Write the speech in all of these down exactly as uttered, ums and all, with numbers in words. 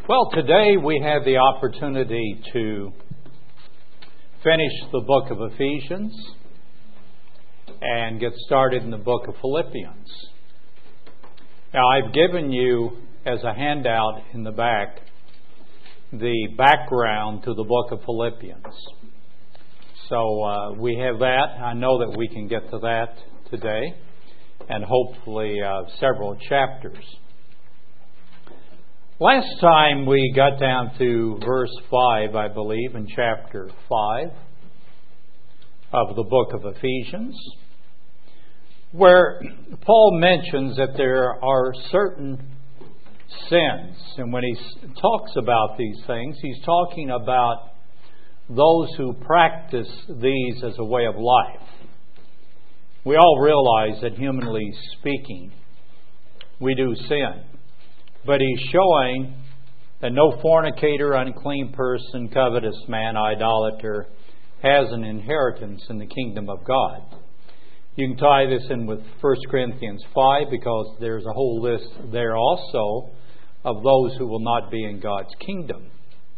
Well, today we have the opportunity to finish the book of Ephesians and get started in the book of Philippians. Now, I've given you as a handout in the back the background to the book of Philippians. So uh, we have that. I know that we can get to that today, and hopefully uh, several chapters. Last time we got down to verse five, I believe, in chapter five of the book of Ephesians, where Paul mentions that there are certain sins. And when he talks about these things, he's talking about those who practice these as a way of life. We all realize that, humanly speaking, we do sin. But he's showing that no fornicator, unclean person, covetous man, idolater has an inheritance in the kingdom of God. You can tie this in with First Corinthians five, because there's a whole list there also of those who will not be in God's kingdom.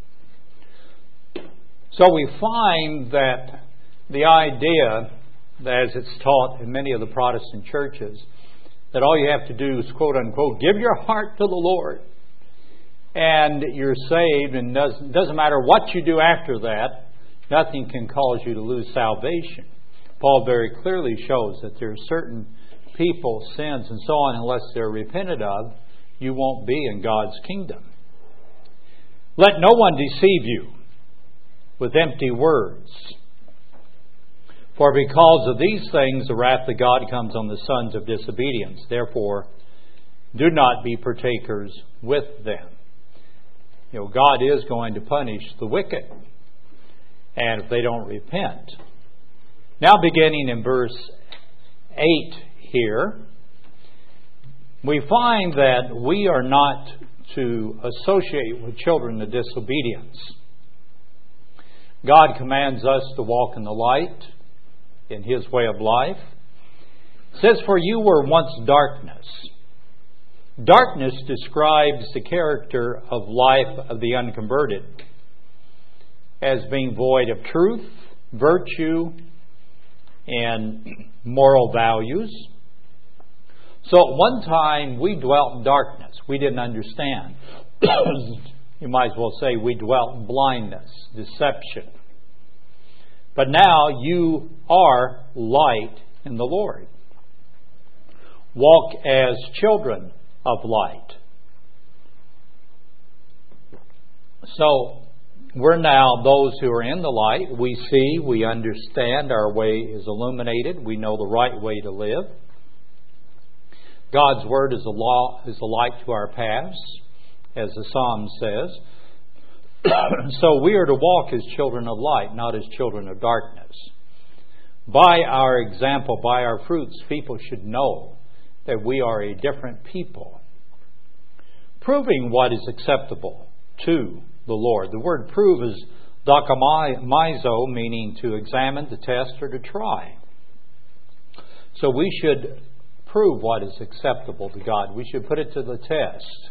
So we find that the idea, as it's taught in many of the Protestant churches, that all you have to do is, quote unquote, give your heart to the Lord and you're saved, and doesn't, doesn't matter what you do after that, nothing can cause you to lose salvation. Paul very clearly shows that there are certain people, sins, and so on, unless they're repented of, you won't be in God's kingdom. Let no one deceive you with empty words. For because of these things the wrath of God comes on the sons of disobedience. Therefore, do not be partakers with them. You know, God is going to punish the wicked, and if they don't repent. Now, beginning in verse eight here, we find that we are not to associate with children of disobedience. God commands us to walk in the light, in His way of life. It says, for you were once darkness. Darkness describes the character of life of the unconverted as being void of truth, virtue, and moral values. So at one time we dwelt in darkness. We didn't understand. You might as well say we dwelt in blindness, deception. But now you are light in the Lord. Walk as children of light. So we're now those who are in the light. We see, we understand, our way is illuminated. We know the right way to live. God's Word is a law, is a light to our paths, as the Psalm says. So we are to walk as children of light, not as children of darkness. By our example, by our fruits, people should know that we are a different people, proving what is acceptable to the Lord. The word prove is dokimazo, meaning to examine, to test, or to try. So we should prove what is acceptable to God. We should put it to the test.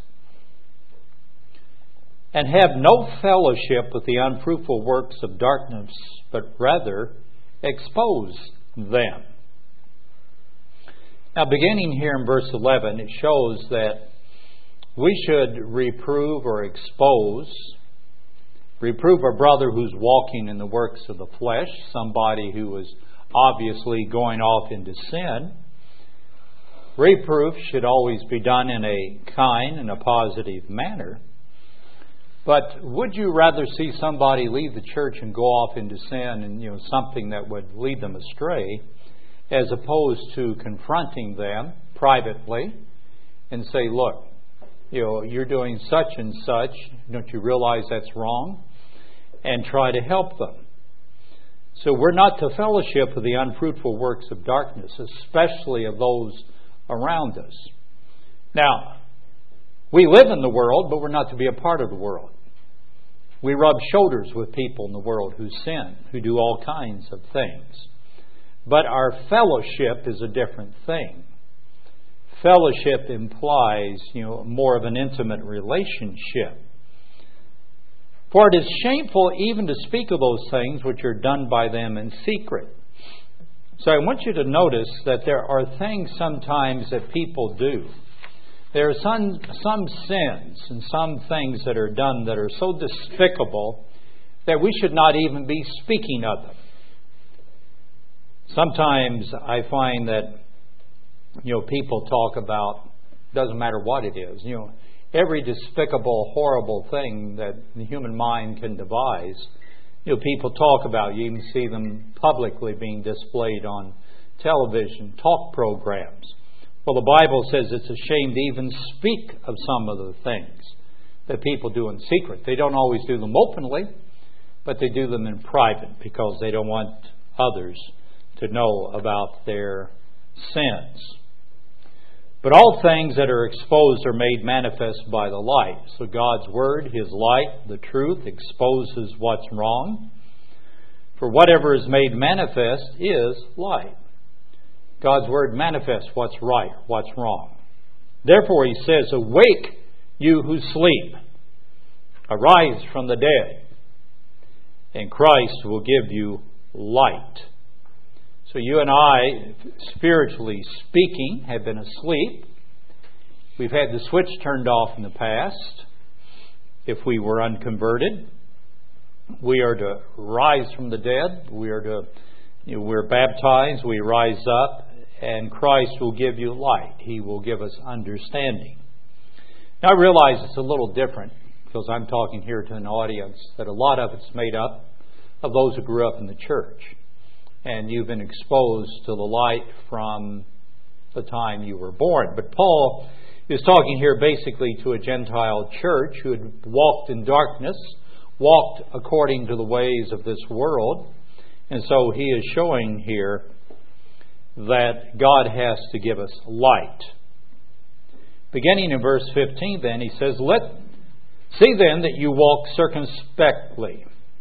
And have no fellowship with the unfruitful works of darkness, but rather expose them. Now, beginning here in verse eleven, it shows that we should reprove or expose. Reprove a brother who's walking in the works of the flesh, somebody who is obviously going off into sin. Reproof should always be done in a kind and a positive manner. But would you rather see somebody leave the church and go off into sin and, you know, something that would lead them astray, as opposed to confronting them privately and say, look, you know, you're doing such and such, don't you realize that's wrong? And try to help them. So we're not to fellowship with the unfruitful works of darkness, especially of those around us. Now, we live in the world, but we're not to be a part of the world. We rub shoulders with people in the world who sin, who do all kinds of things. But our fellowship is a different thing. Fellowship implies, you know, more of an intimate relationship. For it is shameful even to speak of those things which are done by them in secret. So I want you to notice that there are things sometimes that people do. There are some, some sins and some things that are done that are so despicable that we should not even be speaking of them. Sometimes I find that, you know, people talk about, doesn't matter what it is, you know, every despicable, horrible thing that the human mind can devise. You know, people talk about. You even see them publicly being displayed on television, talk programs. Well, the Bible says it's a shame to even speak of some of the things that people do in secret. They don't always do them openly, but they do them in private because they don't want others to know about their sins. But all things that are exposed are made manifest by the light. So God's Word, His light, the truth, exposes what's wrong. For whatever is made manifest is light. God's Word manifests what's right, what's wrong. Therefore He says, awake, you who sleep. Arise from the dead, and Christ will give you light. So you and I, spiritually speaking, have been asleep. We've had the switch turned off in the past. If we were unconverted, we are to rise from the dead. We are to, you know, we're baptized. We rise up, and Christ will give you light. He will give us understanding. Now I realize it's a little different because I'm talking here to an audience that a lot of it's made up of those who grew up in the church. And you've been exposed to the light from the time you were born. But Paul is talking here basically to a Gentile church who had walked in darkness, walked according to the ways of this world. And so he is showing here that God has to give us light. Beginning in verse fifteen then, he says, "Let see then that you walk circumspectly."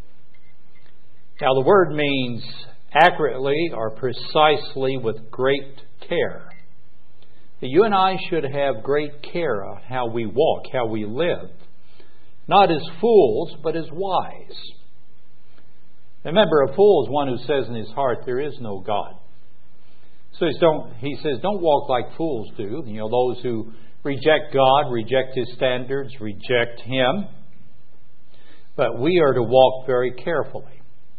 Now the word means accurately or precisely with great care. That you and I should have great care of how we walk, how we live. Not as fools, but as wise. Remember, a fool is one who says in his heart, there is no God. So he's don't, he says, don't walk like fools do. You know, those who reject God, reject His standards, reject Him. But we are to walk very carefully.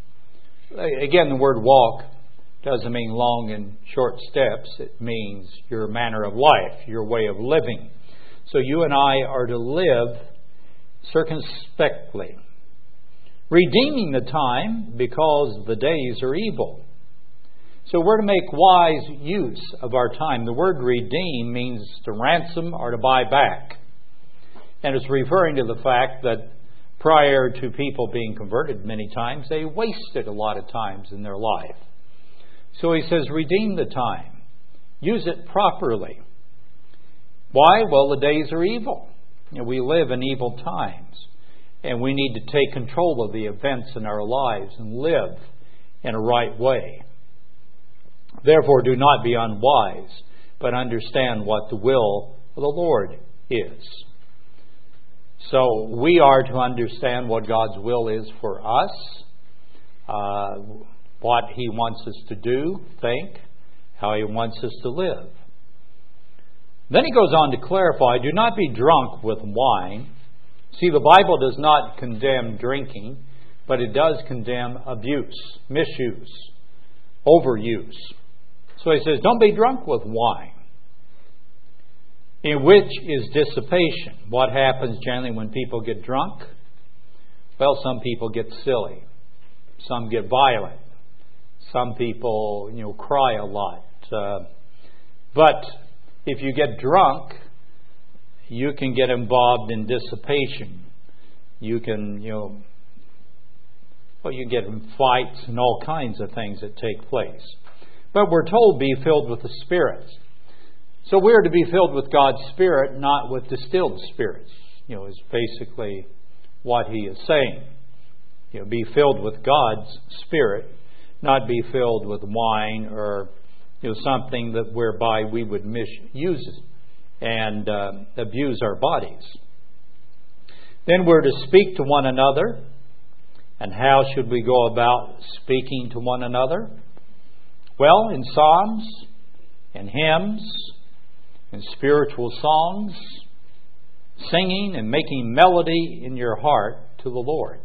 Again, the word walk doesn't mean long and short steps. It means your manner of life, your way of living. So you and I are to live circumspectly, redeeming the time because the days are evil. So we're to make wise use of our time. The word redeem means to ransom or to buy back. And it's referring to the fact that prior to people being converted many times, they wasted a lot of times in their life. So he says, redeem the time. Use it properly. Why? Well, the days are evil. You know, we live in evil times. And we need to take control of the events in our lives and live in a right way. Therefore, do not be unwise, but understand what the will of the Lord is. So we are to understand what God's will is for us, uh, what He wants us to do, think, how He wants us to live. Then he goes on to clarify, do not be drunk with wine. See, the Bible does not condemn drinking, but it does condemn abuse, misuse, overuse. So he says, don't be drunk with wine, in which is dissipation. What happens generally when people get drunk? Well, some people get silly. Some get violent. Some people, you know, cry a lot. Uh, but if you get drunk, you can get involved in dissipation. You can, you know, well, you get in fights and all kinds of things that take place. But we're told be filled with the Spirit. So we're to be filled with God's Spirit, not with distilled spirits. You know, is basically what he is saying. You know, be filled with God's Spirit, not be filled with wine or, you know, something that whereby we would misuse it and uh, abuse our bodies. Then we're to speak to one another. And how should we go about speaking to one another? Well, in psalms, in hymns, in spiritual songs, singing and making melody in your heart to the Lord.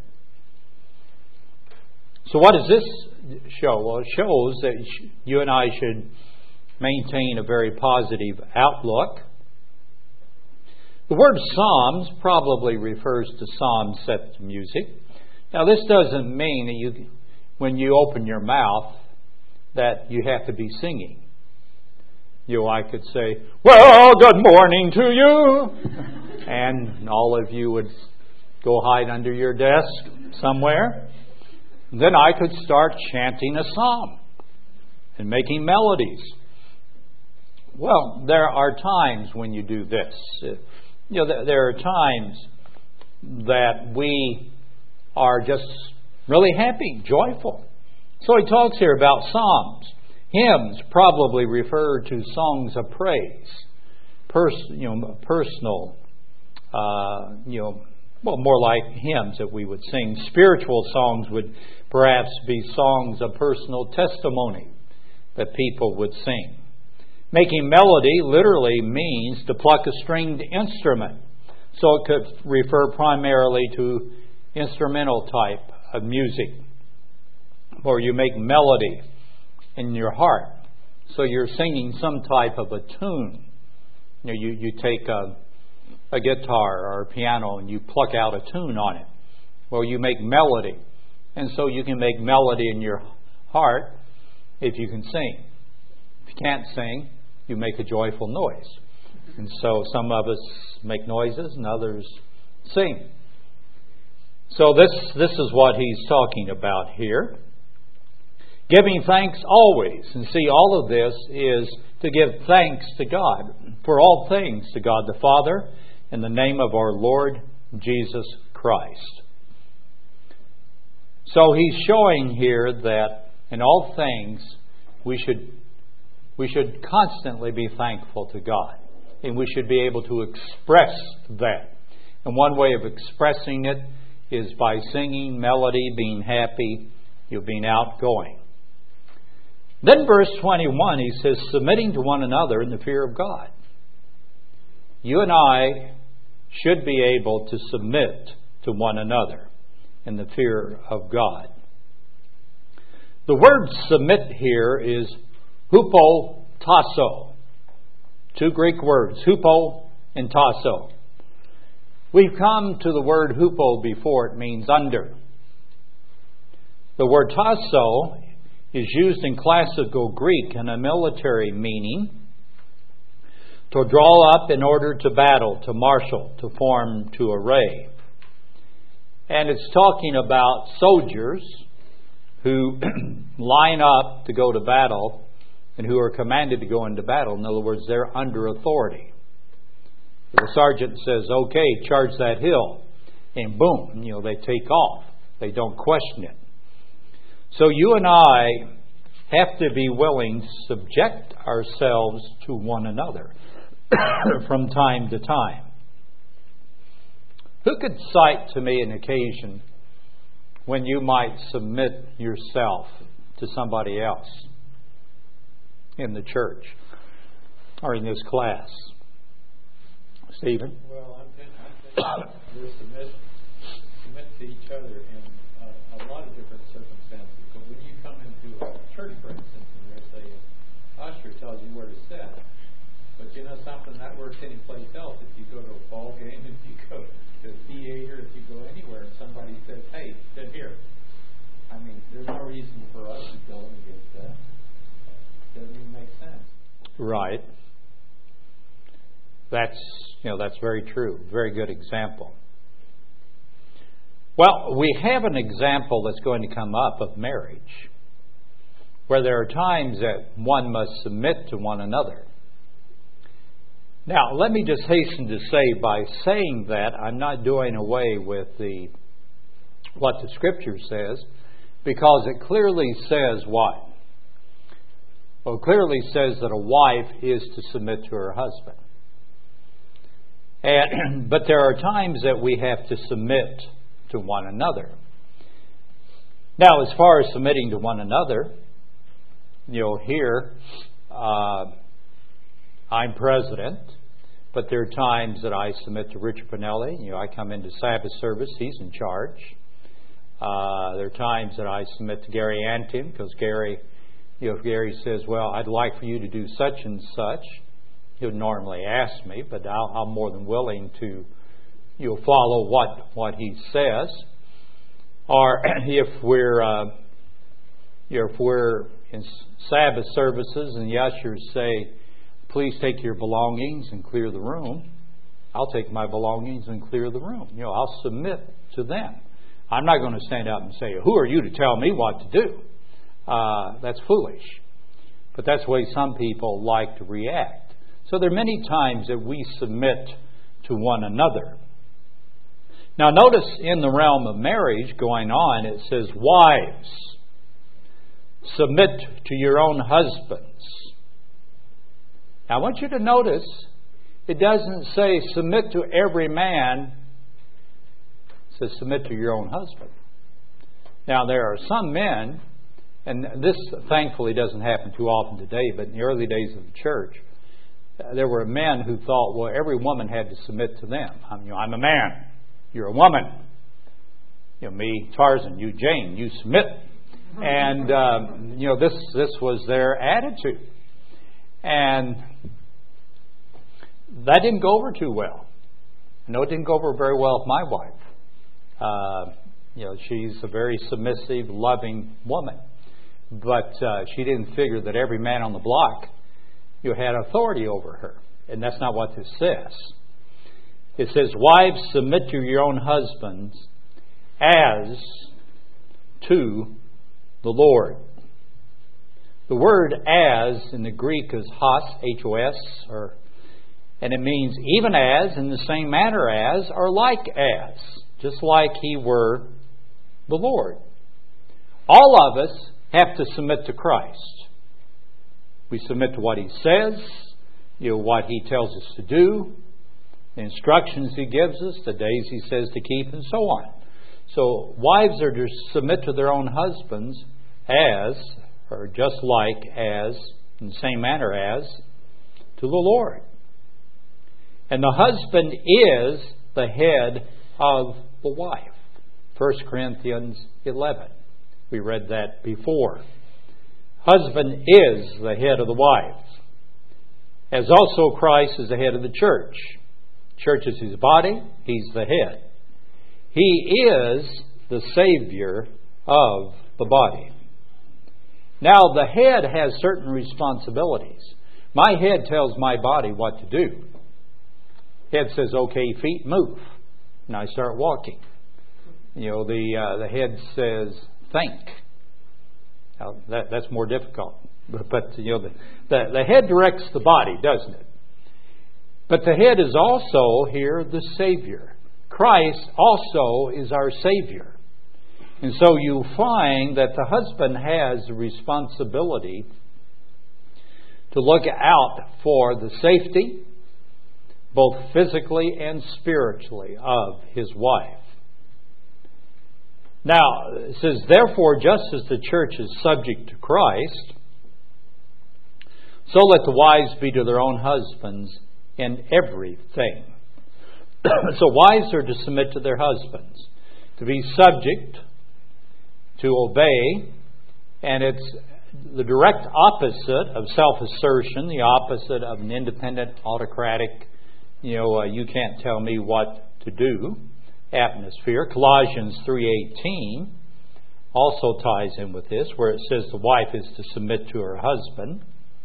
So what does this show? Well, it shows that you and I should maintain a very positive outlook. The word psalms probably refers to psalms set to music. Now, this doesn't mean that you, when you open your mouth, that you have to be singing. You know, I could say, "Well, good morning to you," and all of you would go hide under your desk somewhere. Then I could start chanting a psalm and making melodies. Well, there are times when you do this. You know, there are times that we are just really happy, joyful. So he talks here about psalms. Hymns probably refer to songs of praise, Pers- you know, personal, uh, you know, well, more like hymns that we would sing. Spiritual songs would perhaps be songs of personal testimony that people would sing. Making melody literally means to pluck a stringed instrument. So it could refer primarily to instrumental type of music, or you make melody in your heart. So you're singing some type of a tune. You know, you, you take a, a guitar or a piano and you pluck out a tune on it. Well, you make melody. And so you can make melody in your heart if you can sing. If you can't sing, you make a joyful noise. And so some of us make noises and others sing. So this, this is what he's talking about here. Giving thanks always. And see, all of this is to give thanks to God for all things, to God the Father, in the name of our Lord Jesus Christ. So he's showing here that in all things we should we should constantly be thankful to God. And we should be able to express that. And one way of expressing it is by singing, melody, being happy, you know, being outgoing. Then verse twenty-one, he says, submitting to one another in the fear of God. You and I should be able to submit to one another in the fear of God. The word submit here is hupotasso. Two Greek words, hupo and tasso. We've come to the word hupo before. It means under. The word tasso is used in classical Greek in a military meaning, to draw up in order to battle, to marshal, to form, to array. And it's talking about soldiers who line up to go to battle and who are commanded to go into battle. In other words, they're under authority. The sergeant says, okay, charge that hill. And boom, you know, they take off. They don't question it. So you and I have to be willing to subject ourselves to one another from time to time. Who could cite to me an occasion when you might submit yourself to somebody else in the church or in this class? Stephen? Well, I'm thinking, I'm thinking we're submit, submit to each other in uh, a lot of different circumstances. But when you come into a church, for instance, and there's a usher tells you where to sit, but you know something, that works anyplace else. If you go to a ball game, if you go to a theater, if you go anywhere, and somebody says, hey, sit here. I mean, there's no reason for us to go against that. Doesn't even make sense. Right. That's, you know, that's very true. Very good example. Well, we have an example that's going to come up of marriage, where there are times that one must submit to one another. Now, let me just hasten to say, by saying that, I'm not doing away with the what the Scripture says, because it clearly says what? Well, it clearly says that a wife is to submit to her husband. And, but there are times that we have to submit to one another. Now, as far as submitting to one another, you know, here, uh, I'm president, but there are times that I submit to Richard Pinelli. You know, I come into Sabbath service, he's in charge. Uh, there are times that I submit to Gary Antin, because Gary, you know, if Gary says, well, I'd like for you to do such and such, he would normally ask me, but I'll, I'm more than willing to, you know, follow what, what he says. Or if we're, uh, you know, if we're in Sabbath services and the ushers say, please take your belongings and clear the room, I'll take my belongings and clear the room. You know, I'll submit to them. I'm not going to stand up and say, who are you to tell me what to do? Uh, that's foolish. But that's the way some people like to react. So there are many times that we submit to one another. Now notice in the realm of marriage going on, it says, wives, submit to your own husbands. Now I want you to notice, it doesn't say submit to every man. It says submit to your own husband. Now there are some men, and this thankfully doesn't happen too often today, but in the early days of the church, there were men who thought, well, every woman had to submit to them. I'm, you know, I'm a man. You're a woman. You know, me, Tarzan, you, Jane, you submit. And, um, you know, this, this was their attitude. And that didn't go over too well. I know it didn't go over very well with my wife. Uh, you know, she's a very submissive, loving woman. But uh, she didn't figure that every man on the block, you had authority over her. And that's not what this says. It says, wives, submit to your own husbands as to the Lord. The word as in the Greek is hos, H O S, or, and it means even as, in the same manner as, or like as, just like he were the Lord. All of us have to submit to Christ. We submit to what he says, you know, what he tells us to do, the instructions he gives us, the days he says to keep, and so on. So wives are to submit to their own husbands as, or just like as, in the same manner as, to the Lord. And the husband is the head of the wife. First Corinthians eleven. We read that before. Husband is the head of the wife, as also Christ is the head of the church. Church is his body. He's the head. He is the Savior of the body. Now, the head has certain responsibilities. My head tells my body what to do. Head says, okay, feet, move. And I start walking. You know, the uh, the head says, think. Now, that, that's more difficult. But, but you know, the, the, the head directs the body, doesn't it? But the head is also here the Savior. Christ also is our Savior. And so you find that the husband has the responsibility to look out for the safety, both physically and spiritually, of his wife. Now, it says, therefore, just as the church is subject to Christ, so let the wives be to their own husbands in everything. So wives are to submit to their husbands, to be subject, to obey, and it's the direct opposite of self-assertion, the opposite of an independent, autocratic, you know, uh, you can't tell me what to do atmosphere. Colossians three eighteen also ties in with this, where it says the wife is to submit to her husband.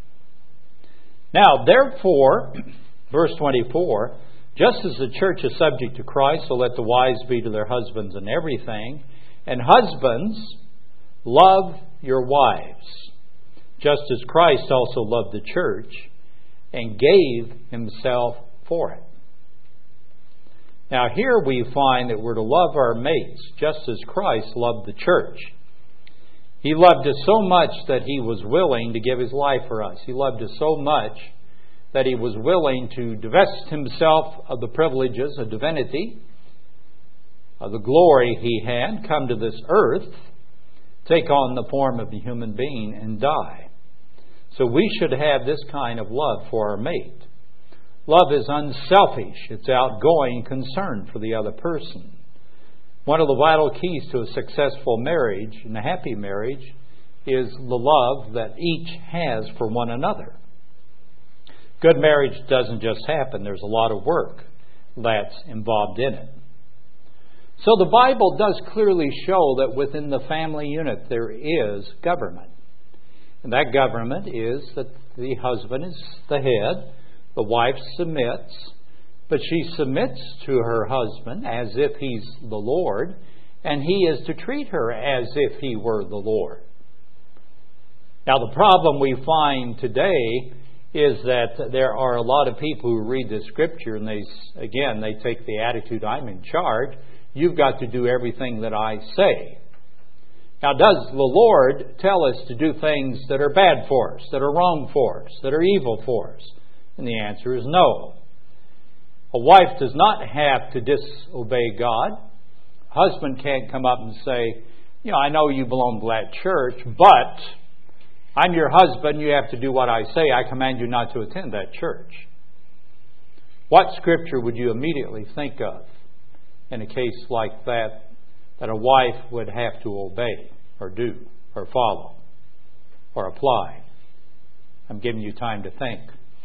Now, therefore, verse twenty-four, just as the church is subject to Christ, so let the wives be to their husbands in everything. And husbands, love your wives, just as Christ also loved the church and gave himself for it. Now here we find that we're to love our mates just as Christ loved the church. He loved us so much that he was willing to give his life for us. He loved us so much that He was willing to divest Himself of the privileges of divinity, of the glory He had, come to this earth, take on the form of a human being, and die. So we should have this kind of love for our mate. Love is unselfish. It's outgoing concern for the other person. One of the vital keys to a successful marriage and a happy marriage is the love that each has for one another. Good marriage doesn't just happen. There's a lot of work that's involved in it. So the Bible does clearly show that within the family unit there is government. And that government is that the husband is the head, the wife submits, but she submits to her husband as if he's the Lord, and he is to treat her as if he were the Lord. Now the problem we find today is that there are a lot of people who read the Scripture and they, again, they take the attitude, I'm in charge. You've got to do everything that I say. Now, does the Lord tell us to do things that are bad for us, that are wrong for us, that are evil for us? And the answer is no. A wife does not have to disobey God. A husband can't come up and say, you know, I know you belong to that church, but I'm your husband, you have to do what I say. I command you not to attend that church. What Scripture would you immediately think of in a case like that, that a wife would have to obey or do or follow or apply? I'm giving you time to think.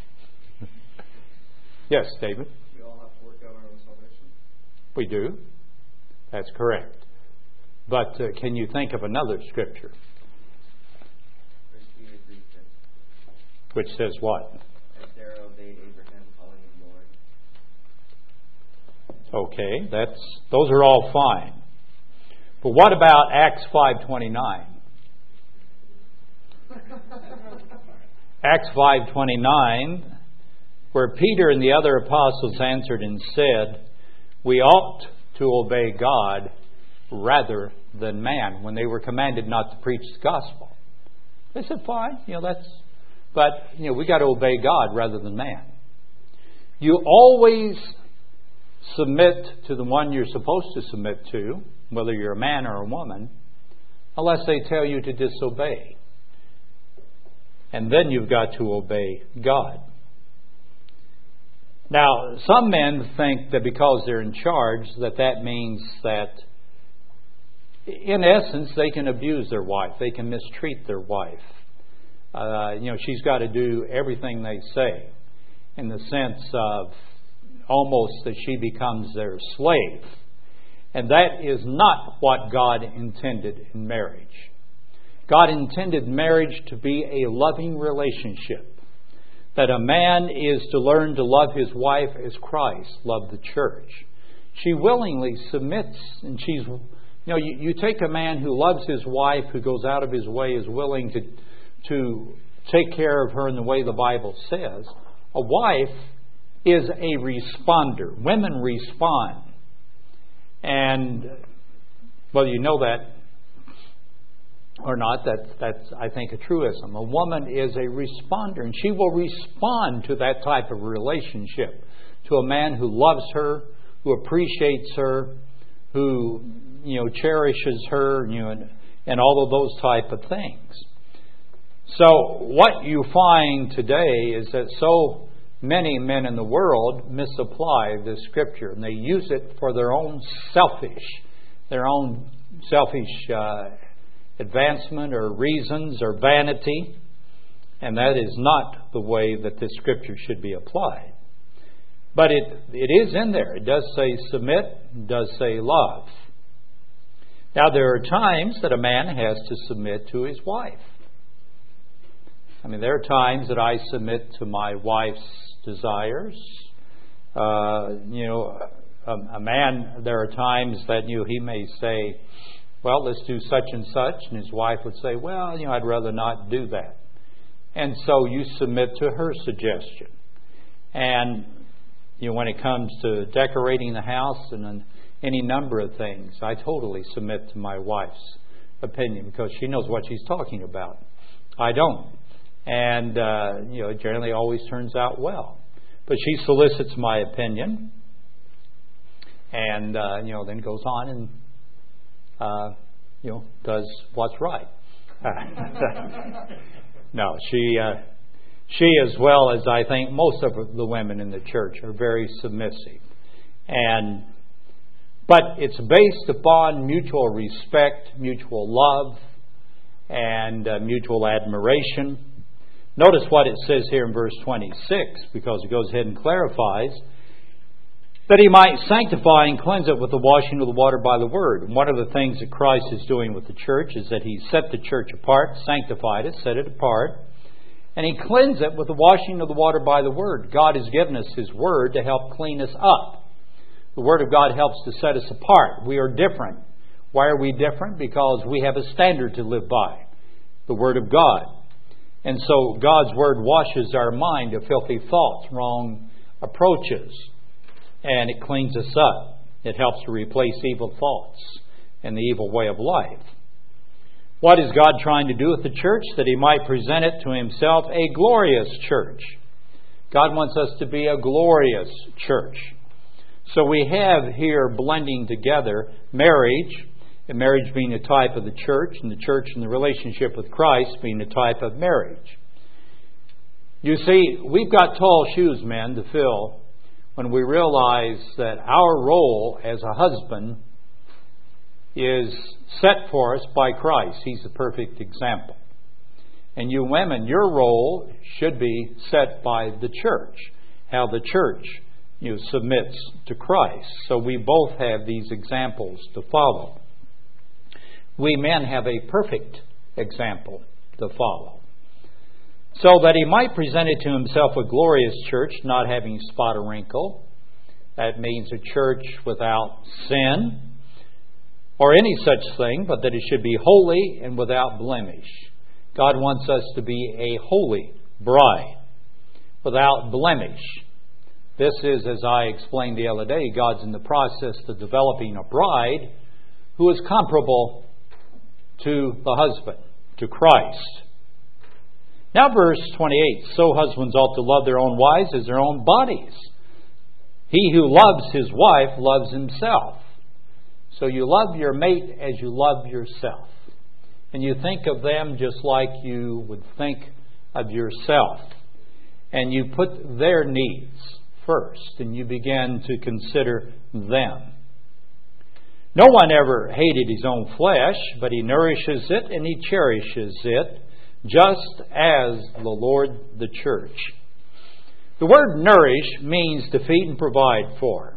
Yes, David? We all have to work out our own salvation. We do. That's correct. But uh, can you think of another Scripture? First Peter three six. Which says what? As Sarah obeyed Abraham, calling him Lord. Okay, that's those are all fine. But what about Acts five twenty-nine? Acts five twenty-nine, where Peter and the other apostles answered and said, we ought to obey God rather than man, when they were commanded not to preach the gospel. They said, fine, you know, that's, but, you know, we got to obey God rather than man. You always submit to the one you're supposed to submit to, whether you're a man or a woman, unless they tell you to disobey. And then you've got to obey God. Now, some men think that because they're in charge, that that means that, in essence, they can abuse their wife. They can mistreat their wife. Uh, you know, she's got to do everything they say, in the sense of almost that she becomes their slave. And that is not what God intended in marriage. God intended marriage to be a loving relationship. That a man is to learn to love his wife as Christ loved the church. She willingly submits, and she's, you know, you, you take a man who loves his wife, who goes out of his way, is willing to, to take care of her in the way the Bible says. A wife is a responder. Women respond. And whether you know that or not, that's, that's, I think, a truism. A woman is a responder, and she will respond to that type of relationship, to a man who loves her, who appreciates her, who, you know, cherishes her, you know, and, and all of those type of things. So what you find today is that so many men in the world misapply this Scripture, and they use it for their own selfish, their own selfish uh, advancement or reasons or vanity, and that is not the way that this Scripture should be applied. But it it is in there. It does say submit, it does say love. Now there are times that a man has to submit to his wife. I mean, there are times that I submit to my wife's desires. Uh, you know, a, a man, there are times that, you know, he may say, well, let's do such and such, and his wife would say, well, you know, I'd rather not do that. And so you submit to her suggestion. And, you know, when it comes to decorating the house and any number of things, I totally submit to my wife's opinion because she knows what she's talking about. I don't. And, uh, you know, it generally always turns out well. But she solicits my opinion and, uh, you know, then goes on and, uh, you know, does what's right. No, she, uh, she as well as I think most of the women in the church are very submissive. And, but it's based upon mutual respect, mutual love, and uh, mutual admiration. Notice what it says here in verse twenty-six, because it goes ahead and clarifies that he might sanctify and cleanse it with the washing of the water by the word. And one of the things that Christ is doing with the church is that he set the church apart, sanctified it, set it apart, and he cleansed it with the washing of the water by the word. God has given us his word to help clean us up. The word of God helps to set us apart. We are different. Why are we different? Because we have a standard to live by, the word of God. And so God's word washes our mind of filthy thoughts, wrong approaches, and it cleans us up. It helps to replace evil thoughts and the evil way of life. What is God trying to do with the church? That he might present it to himself a glorious church. God wants us to be a glorious church. So we have here blending together marriage, and marriage being a type of the church, and the church in the relationship with Christ being a type of marriage. You see, we've got tall shoes, men, to fill when we realize that our role as a husband is set for us by Christ. He's the perfect example. And you women, your role should be set by the church, how the church you know, submits to Christ. So we both have these examples to follow. We men have a perfect example to follow. So that he might present it to himself a glorious church, not having spot or wrinkle. That means a church without sin or any such thing, but that it should be holy and without blemish. God wants us to be a holy bride without blemish. This is, as I explained the other day, God's in the process of developing a bride who is comparable to the husband, to Christ. Now verse twenty-eight, so husbands ought to love their own wives as their own bodies. He who loves his wife loves himself. So you love your mate as you love yourself. And you think of them just like you would think of yourself. And you put their needs first, and you begin to consider them. No one ever hated his own flesh, but he nourishes it and he cherishes it, just as the Lord the church. The word nourish means to feed and provide for.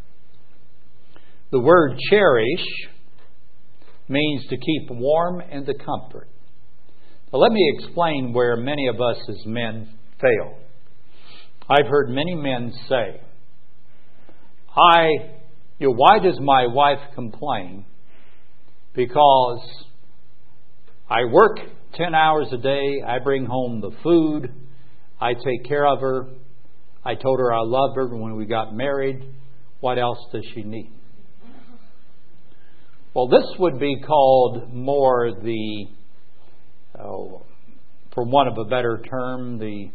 The word cherish means to keep warm and to comfort. Now let me explain where many of us as men fail. I've heard many men say, I, you know, why does my wife complain? Because I work ten hours a day, I bring home the food, I take care of her, I told her I love her when we got married, what else does she need? Well, this would be called more the, oh, for want of a better term, the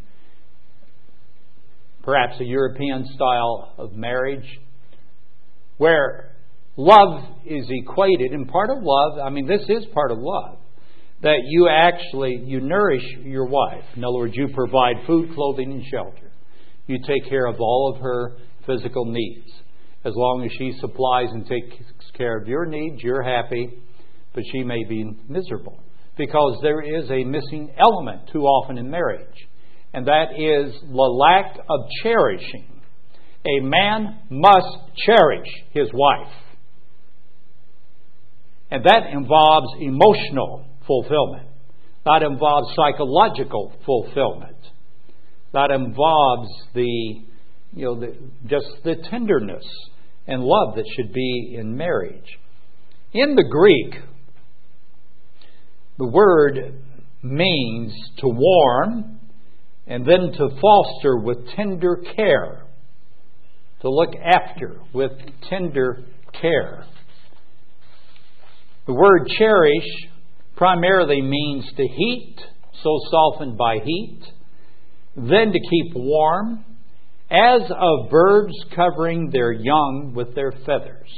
perhaps a European style of marriage, where love is equated, and part of love, I mean, this is part of love, that you actually, you nourish your wife. In other words, you provide food, clothing, and shelter. You take care of all of her physical needs. As long as she supplies and takes care of your needs, you're happy, but she may be miserable. Because there is a missing element too often in marriage, and that is the lack of cherishing. A man must cherish his wife. And that involves emotional fulfillment. That involves psychological fulfillment. That involves the, you know, the, just the tenderness and love that should be in marriage. In the Greek, the word means to warm and then to foster with tender care. To look after with tender care. The word cherish primarily means to heat so softened by heat, then to keep warm, as of birds covering their young with their feathers.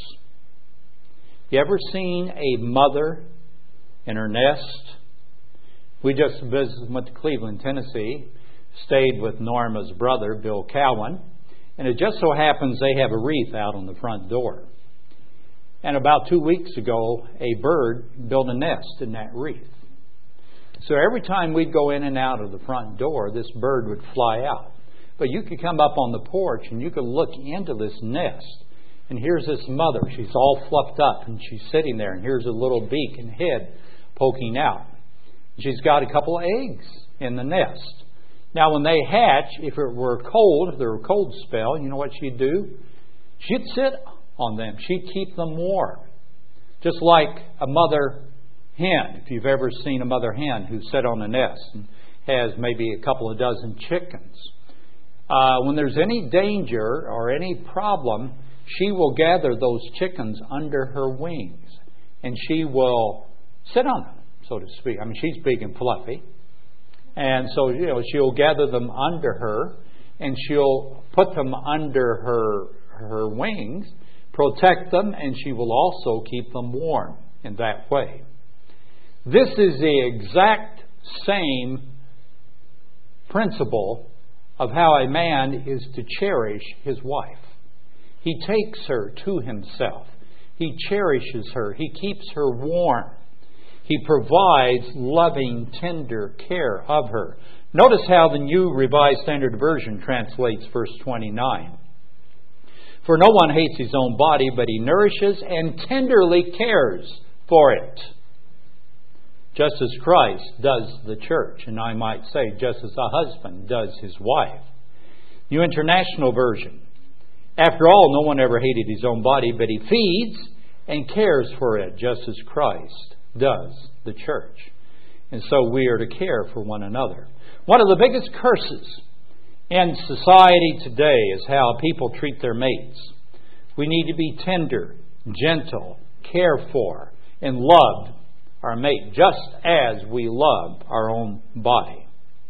You ever seen a mother in her nest? We just visited, went to Cleveland, Tennessee, stayed with Norma's brother, Bill Cowan, and it just so happens they have a wreath out on the front door. And about two weeks ago, a bird built a nest in that wreath. So every time we'd go in and out of the front door, this bird would fly out. But you could come up on the porch and you could look into this nest. And here's this mother. She's all fluffed up and she's sitting there. And here's a little beak and head poking out. She's got a couple of eggs in the nest. Now when they hatch, if it were cold, if there were a cold spell, you know what she'd do? She'd sit on them. She'd keep them warm. Just like a mother hen. If you've ever seen a mother hen who sits on a nest and has maybe a couple of dozen chickens. Uh, when there's any danger or any problem, she will gather those chickens under her wings and she will sit on them, so to speak. I mean, she's big and fluffy. And so, you know, she'll gather them under her and she'll put them under her, her wings, protect them, and she will also keep them warm in that way. This is the exact same principle of how a man is to cherish his wife. He takes her to himself. He cherishes her. He keeps her warm. He provides loving, tender care of her. Notice how the New Revised Standard Version translates verse twenty-nine. For no one hates his own body, but he nourishes and tenderly cares for it, just as Christ does the church, and I might say just as a husband does his wife. New International Version. After all, no one ever hated his own body, but he feeds and cares for it, just as Christ does the church. And so we are to care for one another. One of the biggest curses in society today is how people treat their mates. We need to be tender, gentle, care for, and love our mate just as we love our own body.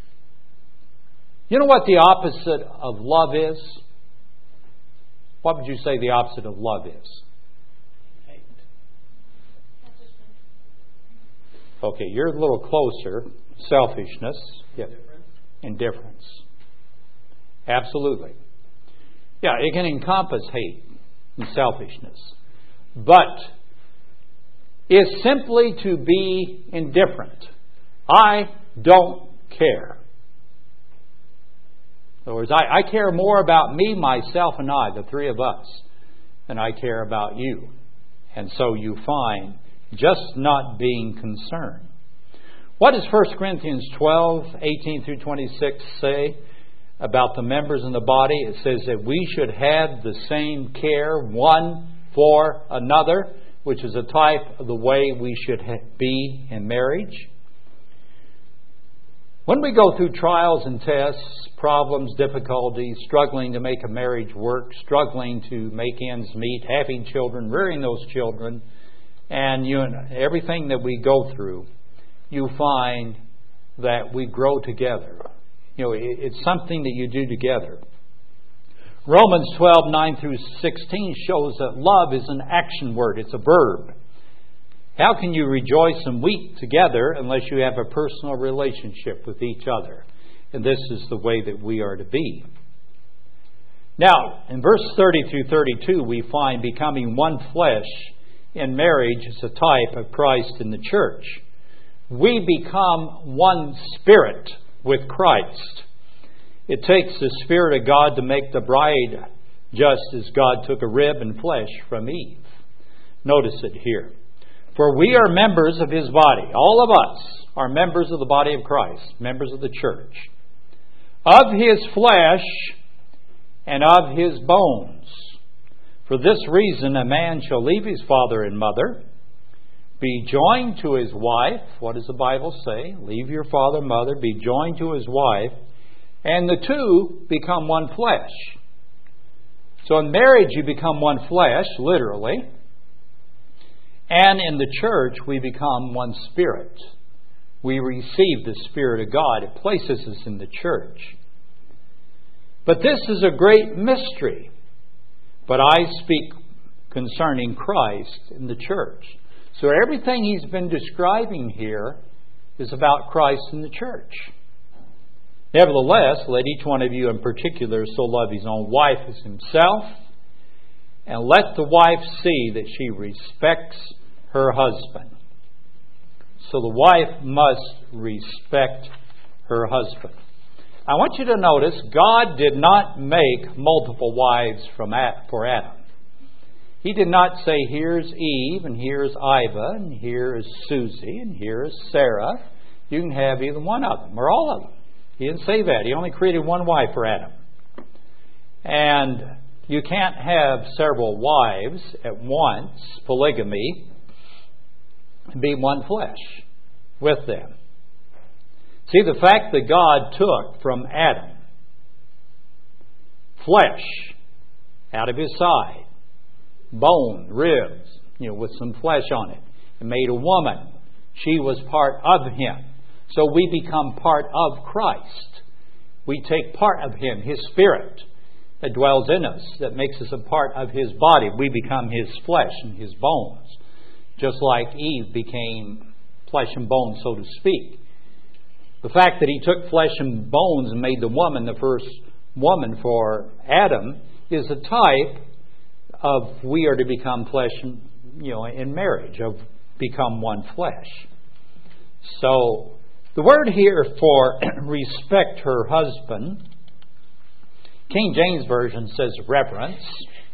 You know what the opposite of love is? What would you say the opposite of love is? Hate. Okay, you're a little closer. Selfishness. Yeah. Indifference. Indifference. Absolutely. Yeah, it can encompass hate and selfishness. But it's simply to be indifferent. I don't care. In other words, I, I care more about me, myself, and I, the three of us, than I care about you. And so you find just not being concerned. What does First Corinthians twelve, eighteen through twenty-six say about the members in the body? It says that we should have the same care one for another, which is a type of the way we should be in marriage. When we go through trials and tests, problems, difficulties, struggling to make a marriage work, struggling to make ends meet, having children, rearing those children, and you know, everything that we go through, you find that we grow together. You know, it's something that you do together. Romans twelve, nine through sixteen shows that love is an action word. It's a verb. How can you rejoice and weep together unless you have a personal relationship with each other? And this is the way that we are to be. Now, in verse thirty through thirty-two, we find becoming one flesh in marriage is a type of Christ in the church. We become one spirit with Christ. It takes the Spirit of God to make the bride just as God took a rib and flesh from Eve. Notice it here. For we are members of His body. All of us are members of the body of Christ, members of the church. Of His flesh and of His bones. For this reason a man shall leave his father and mother, be joined to his wife. What does the Bible say? Leave your father and mother, be joined to his wife, and the two become one flesh. So in marriage you become one flesh, literally. And in the church we become one spirit. we receive the Spirit of God. It places us in the church. But this is a great mystery. But I speak concerning Christ in the church. So everything he's been describing here is about Christ in the church. Nevertheless, let each one of you in particular so love his own wife as himself, and let the wife see that she respects her husband. So the wife must respect her husband. I want you to notice, God did not make multiple wives from for Adam. He did not say, here's Eve, and here's Iva, and here's Susie, and here's Sarah. You can have either one of them, or all of them. He didn't say that. He only created one wife for Adam. And you can't have several wives at once, polygamy, and be one flesh with them. See, the fact that God took from Adam flesh out of his side, bone, ribs, you know, with some flesh on it, and made a woman. She was part of him. So we become part of Christ. We take part of him, his spirit that dwells in us, that makes us a part of his body. We become his flesh and his bones. Just like Eve became flesh and bone, so to speak. The fact that he took flesh and bones and made the woman the first woman for Adam is a type of we are to become flesh, and, you know, in marriage, of become one flesh. So the word here for respect her husband, King James Version says reverence,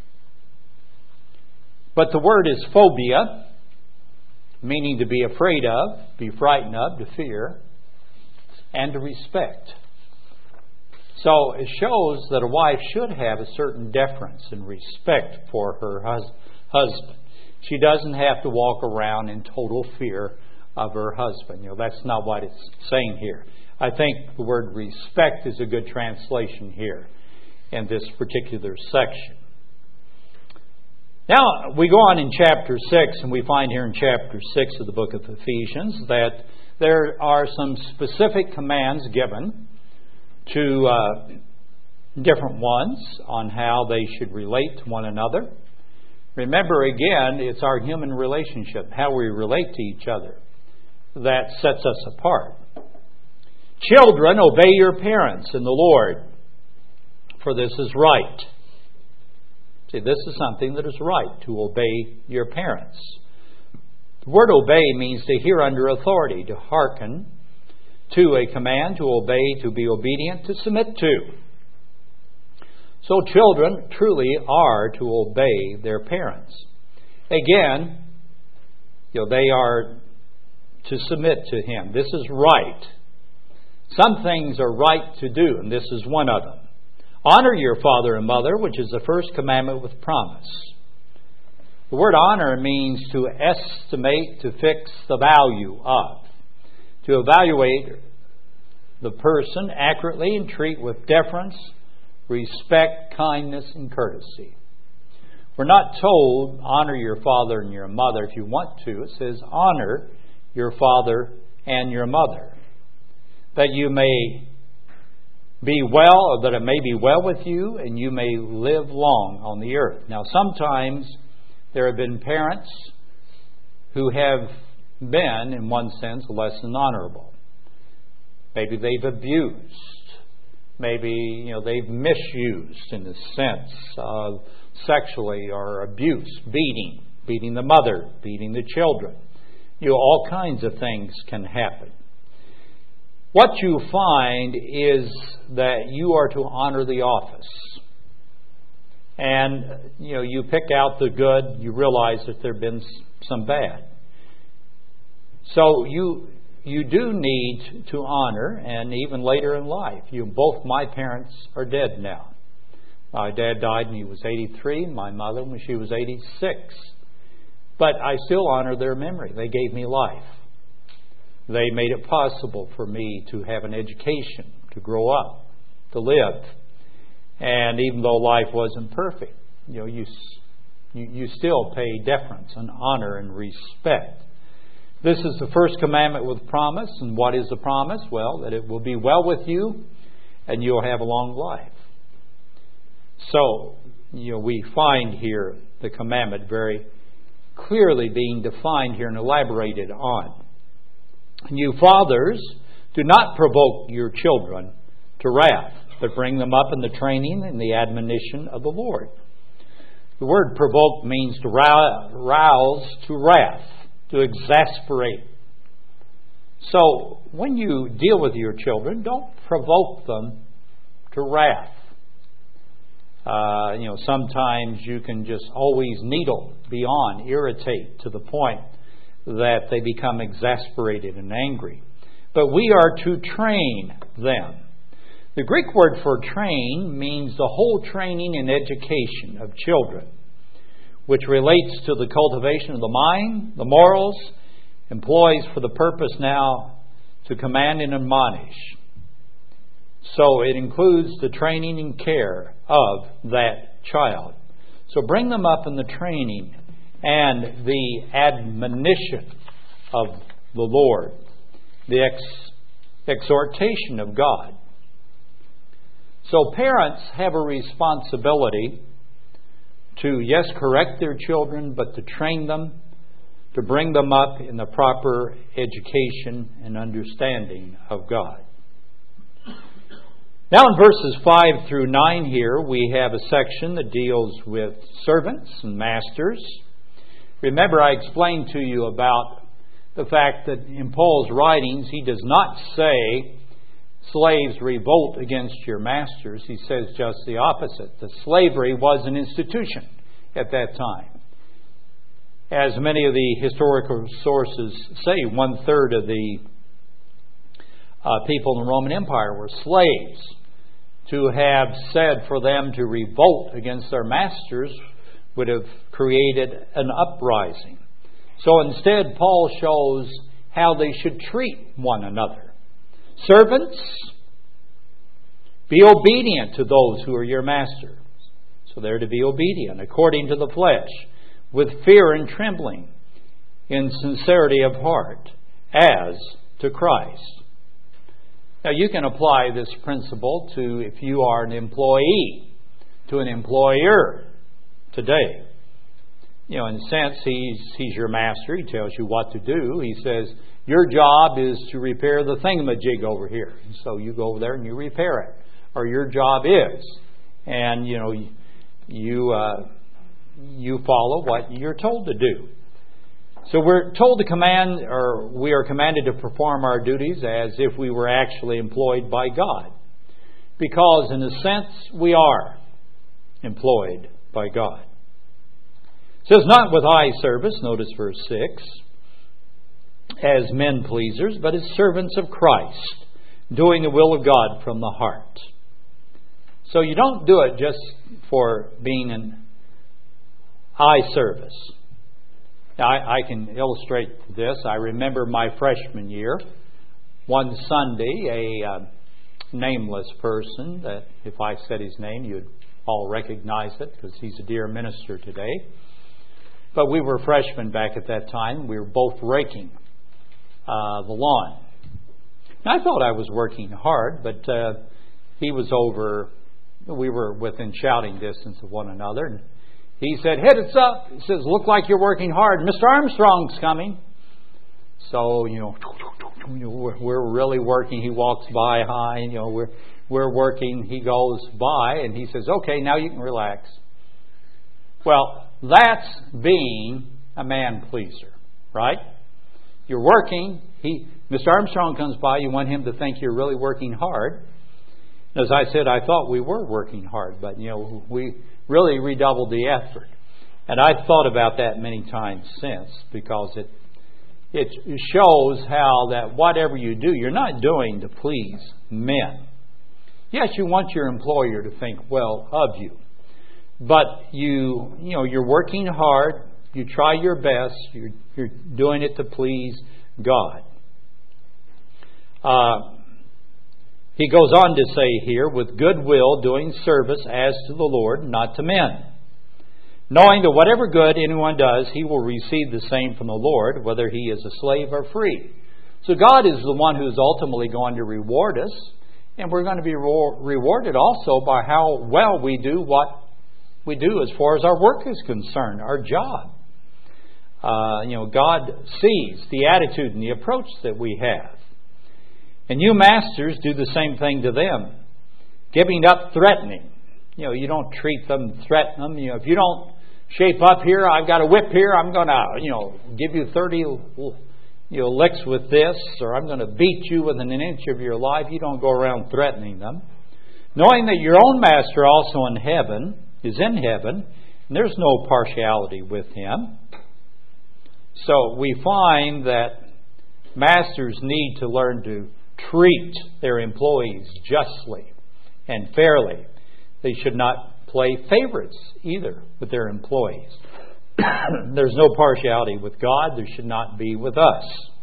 but the word is phobia, meaning to be afraid of, be frightened of, to fear, and to respect. So it shows that a wife should have a certain deference and respect for her hus- husband. She doesn't have to walk around in total fear of her husband. You know, that's not what it's saying here. I think the word respect is a good translation here in this particular section. Now, we go on in chapter six, and we find here in chapter six of the book of Ephesians that there are some specific commands given to uh, different ones on how they should relate to one another. Remember, again, it's our human relationship, how we relate to each other, that sets us apart. Children, obey your parents in the Lord, for this is right. See, this is something that is right, to obey your parents. The word obey means to hear under authority, to hearken to a command, to obey, to be obedient, to submit to. So children truly are to obey their parents. Again, you know, they are to submit to him. This is right. Some things are right to do, and this is one of them. Honor your father and mother, which is the first commandment with promise. The word honor means to estimate, to fix the value of, to evaluate the person accurately and treat with deference, respect, kindness, and courtesy. We're not told, honor your father and your mother if you want to. It says, honor your father and your mother, that you may be well, or that it may be well with you, and you may live long on the earth. Now, sometimes there have been parents who have been, in one sense, less than honorable. Maybe they've abused. Maybe, you know, they've misused in the sense of sexually, or abuse, beating, beating the mother, beating the children. You know, all kinds of things can happen. What you find is that you are to honor the office. And, you know, you pick out the good, you realize that there have been some bad. So you you do need to honor, and even later in life. You both my parents are dead now. My dad died when he was eighty-three, and my mother when she was eighty-six. But I still honor their memory. They gave me life. They made it possible for me to have an education, to grow up, to live. And even though life wasn't perfect, you know, you you, you still pay deference and honor and respect This is the first commandment with promise. And what is the promise? Well, that it will be well with you and you'll have a long life. So, you know, we find here the commandment very clearly being defined here and elaborated on. And you fathers, do not provoke your children to wrath, but bring them up in the training and the admonition of the Lord. The word provoke means to rouse to wrath, to exasperate. So, when you deal with your children, don't provoke them to wrath. Uh, you know, sometimes you can just always needle beyond, irritate to the point that they become exasperated and angry. But we are to train them. The Greek word for train means the whole training and education of children, which relates to the cultivation of the mind, the morals, employs for the purpose now to command and admonish. So it includes the training and care of that child. So bring them up in the training and the admonition of the Lord, the ex- exhortation of God. So parents have a responsibility to, yes, correct their children, but to train them, to bring them up in the proper education and understanding of God. Now in verses five through nine here, we have a section that deals with servants and masters. Remember, I explained to you about the fact that in Paul's writings, he does not say, slaves, revolt against your masters. He says just the opposite. The slavery was an institution at that time. As many of the historical sources say, one third of the uh, people in the Roman Empire were slaves. To have said for them to revolt against their masters would have created an uprising. So instead, Paul shows how they should treat one another. Servants, be obedient to those who are your master. So they're to be obedient according to the flesh, with fear and trembling, in sincerity of heart, as to Christ. Now you can apply this principle to if you are an employee, to an employer today. You know, in a sense, he's, he's your master. He tells you what to do. He says, your job is to repair the thingamajig over here. And so you go over there and you repair it. Or your job is. And, you know, you, uh, you follow what you're told to do. So we're told to command, or we are commanded to perform our duties as if we were actually employed by God. Because in a sense, we are employed by God. It says, not with eye service, notice verse six, as men pleasers, but as servants of Christ, doing the will of God from the heart. So you don't do it just for being an eye service. Now, I, I can illustrate this. I remember my freshman year, one Sunday, a uh, nameless person, that if I said his name, you'd all recognize it because he's a dear minister today. But we were freshmen back at that time. We were both raking uh, the lawn. And I thought I was working hard, but uh, he was over, we were within shouting distance of one another. And he said, head it's up. He says, look like you're working hard. Mister Armstrong's coming. So, you know, we're really working. He walks by high, you know, we're, we're working. He goes by and he says, okay, now you can relax. Well, that's being a man pleaser, right? You're working. He, Mister Armstrong comes by. You want him to think you're really working hard. As I said, I thought we were working hard, but, you know, we really redoubled the effort. And I've thought about that many times since, because it it shows how that whatever you do, you're not doing to please men. Yes, you want your employer to think well of you, but you you know you're working hard. You try your best. You're you're doing it to please God. Uh, He goes on to say here, with good will, doing service as to the Lord, not to men. knowing that whatever good anyone does, he will receive the same from the Lord, whether he is a slave or free. So God is the one who is ultimately going to reward us, and we're going to be rewarded also by how well we do what we do as far as our work is concerned, our job. Uh, you know, God sees the attitude and the approach that we have. And you masters do the same thing to them, giving up threatening. You know, you don't treat them, threaten them. You know, if you don't shape up here, I've got a whip here, I'm going to, you know, give you thirty you know, licks with this, or I'm going to beat you within an inch of your life. You don't go around threatening them. Knowing that your own master also in heaven is in heaven, and there's no partiality with him. So we find that masters need to learn to treat their employees justly and fairly. They should not play favorites either with their employees. There's no partiality with God. There should not be with us.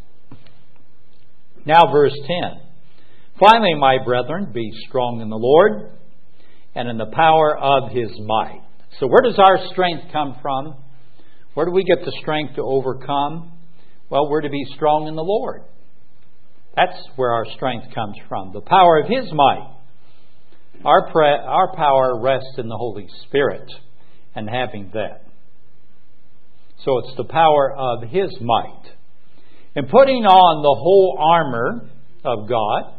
Now verse ten. Finally, my brethren, be strong in the Lord and in the power of His might. So where does our strength come from? Where do we get the strength to overcome? Well, we're to be strong in the Lord. That's where our strength comes from. The power of His might. Our, pre- our power rests in the Holy Spirit and having that. So it's the power of His might. And putting on the whole armor of God.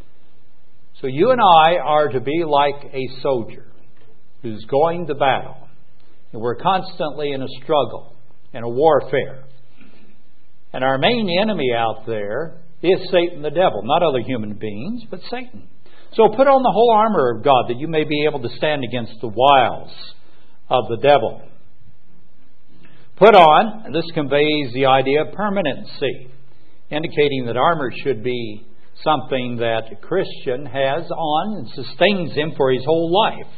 So you and I are to be like a soldier who's going to battle. And we're constantly in a struggle, in a warfare. And our main enemy out there is Satan the devil. Not other human beings, but Satan. So put on the whole armor of God that you may be able to stand against the wiles of the devil. Put on, and this conveys the idea of permanency, indicating that armor should be something that a Christian has on and sustains him for his whole life.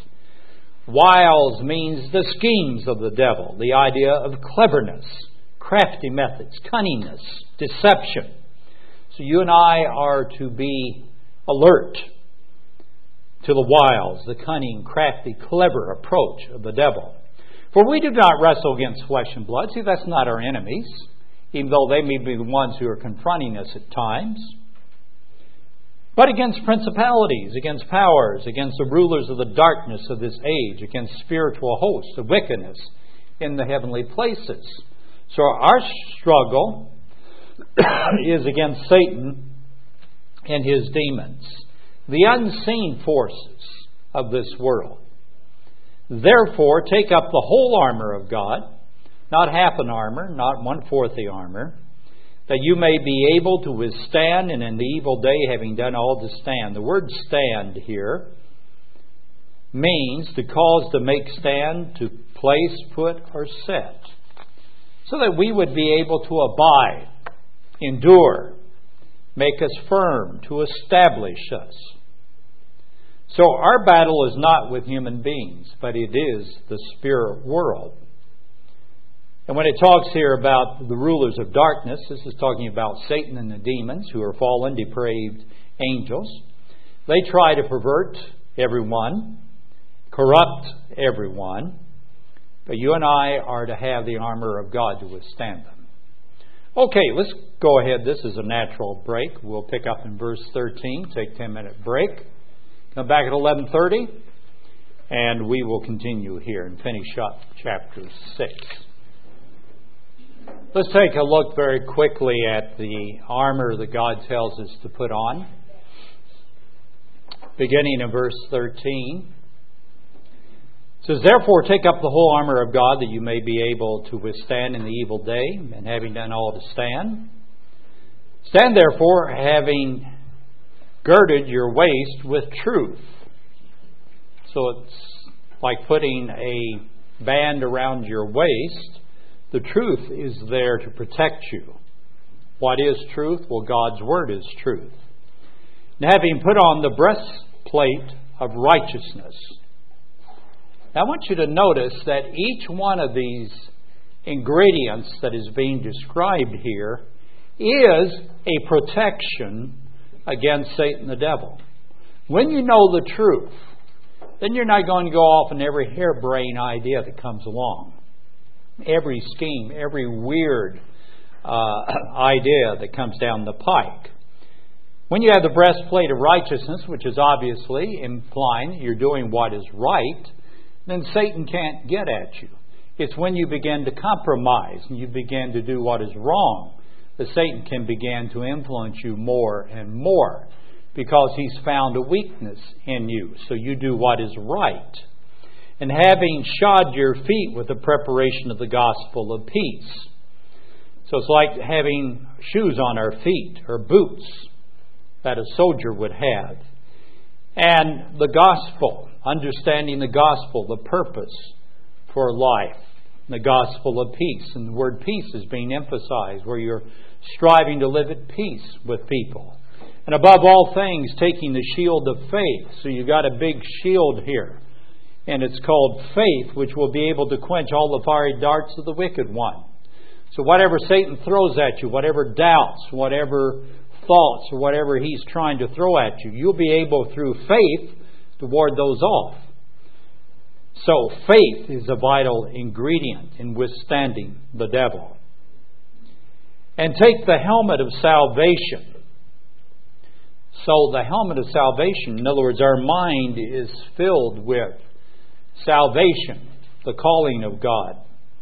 Wiles means the schemes of the devil, the idea of cleverness, crafty methods, cunningness, deception. So you and I are to be alert to the wiles, the cunning, crafty, clever approach of the devil. For we do not wrestle against flesh and blood. See, that's not our enemies, even though they may be the ones who are confronting us at times. But against principalities, against powers, against the rulers of the darkness of this age, against spiritual hosts of wickedness in the heavenly places. So our struggle is against Satan and his demons, the unseen forces of this world. Therefore, take up the whole armor of God, not half an armor, not one-fourth the armor, that you may be able to withstand, and in the evil day, having done all to stand. The word stand here means to cause to make stand, to place, put, or set, so that we would be able to abide, endure, make us firm, to establish us. So our battle is not with human beings, but it is the spirit world. And when it talks here about the rulers of darkness, this is talking about Satan and the demons, who are fallen, depraved angels. They try to pervert everyone, corrupt everyone, but you and I are to have the armor of God to withstand them. Okay, let's go ahead. This is a natural break. We'll pick up in verse thirteen, take a ten-minute break. Come back at eleven thirty, and we will continue here and finish up chapter six. Let's take a look very quickly at the armor that God tells us to put on. Beginning in verse thirteen. It says, therefore take up the whole armor of God that you may be able to withstand in the evil day, and having done all to stand. Stand therefore, having girded your waist with truth. So it's like putting a band around your waist. The truth is there to protect you. What is truth? Well, God's Word is truth. And having put on the breastplate of righteousness. Now, I want you to notice that each one of these ingredients that is being described here is a protection against Satan the devil. When you know the truth, then you're not going to go off on every harebrained idea that comes along. Every scheme, every weird uh, idea that comes down the pike. When you have the breastplate of righteousness, which is obviously implying you're doing what is right, then Satan can't get at you. It's when you begin to compromise and you begin to do what is wrong that Satan can begin to influence you more and more, because he's found a weakness in you. So you do what is right. And having shod your feet with the preparation of the gospel of peace. So it's like having shoes on our feet, or boots, that a soldier would have. And the gospel, understanding the gospel, the purpose for life, the gospel of peace. And the word peace is being emphasized, where you're striving to live at peace with people. And above all things, taking the shield of faith. So you've got a big shield here. And it's called faith, which will be able to quench all the fiery darts of the wicked one. So whatever Satan throws at you, whatever doubts, whatever thoughts, or whatever he's trying to throw at you, you'll be able, through faith, to ward those off. So faith is a vital ingredient in withstanding the devil. And take the helmet of salvation. So the helmet of salvation, in other words, our mind is filled with salvation, the calling of God.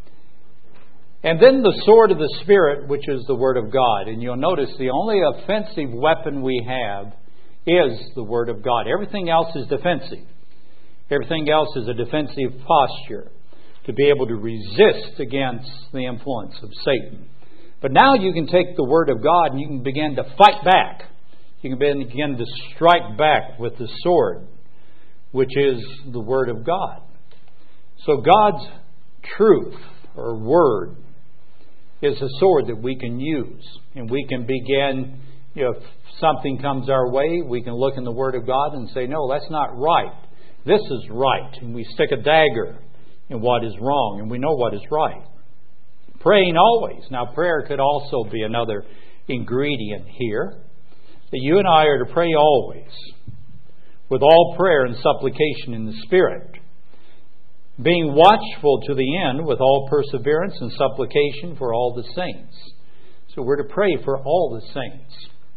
And then the sword of the Spirit, which is the Word of God. And you'll notice the only offensive weapon we have is the Word of God. Everything else is defensive. Everything else is a defensive posture to be able to resist against the influence of Satan. But now you can take the Word of God and you can begin to fight back. You can begin to strike back with the sword, which is the Word of God. So God's truth or Word is a sword that we can use. And we can begin, you know, if something comes our way, we can look in the Word of God and say, no, that's not right. This is right. And we stick a dagger in what is wrong, and we know what is right. Praying always. Now, prayer could also be another ingredient here. That you and I are to pray always, with all prayer and supplication in the Spirit, being watchful to the end with all perseverance and supplication for all the saints. So we're to pray for all the saints.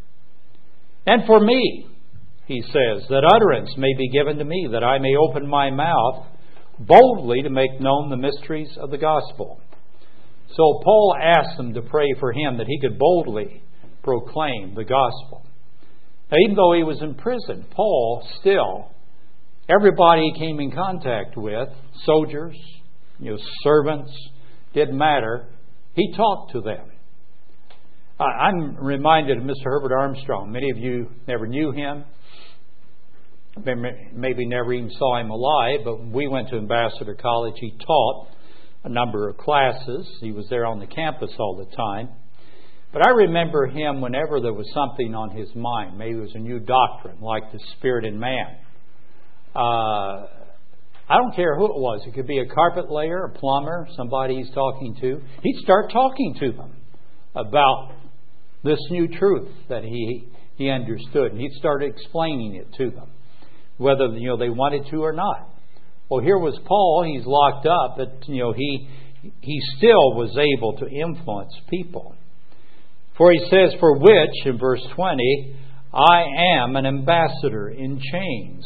And for me, he says, that utterance may be given to me, that I may open my mouth boldly to make known the mysteries of the gospel. So Paul asked them to pray for him that he could boldly proclaim the gospel. Now, even though he was in prison, Paul still, everybody he came in contact with, soldiers, you know, servants, didn't matter, he talked to them. I'm reminded of Mister Herbert Armstrong. Many of you never knew him, maybe never even saw him alive, but when we went to Ambassador College, he taught a number of classes. He was there on the campus all the time. But I remember him whenever there was something on his mind. Maybe it was a new doctrine, like the Spirit in man. Uh, I don't care who it was. It could be a carpet layer, a plumber, somebody he's talking to. He'd start talking to them about this new truth that he he understood. And he'd start explaining it to them, whether you know they wanted to or not. Well, here was Paul. He's locked up, but you know he he still was able to influence people. For he says, for which, in verse twenty, I am an ambassador in chains.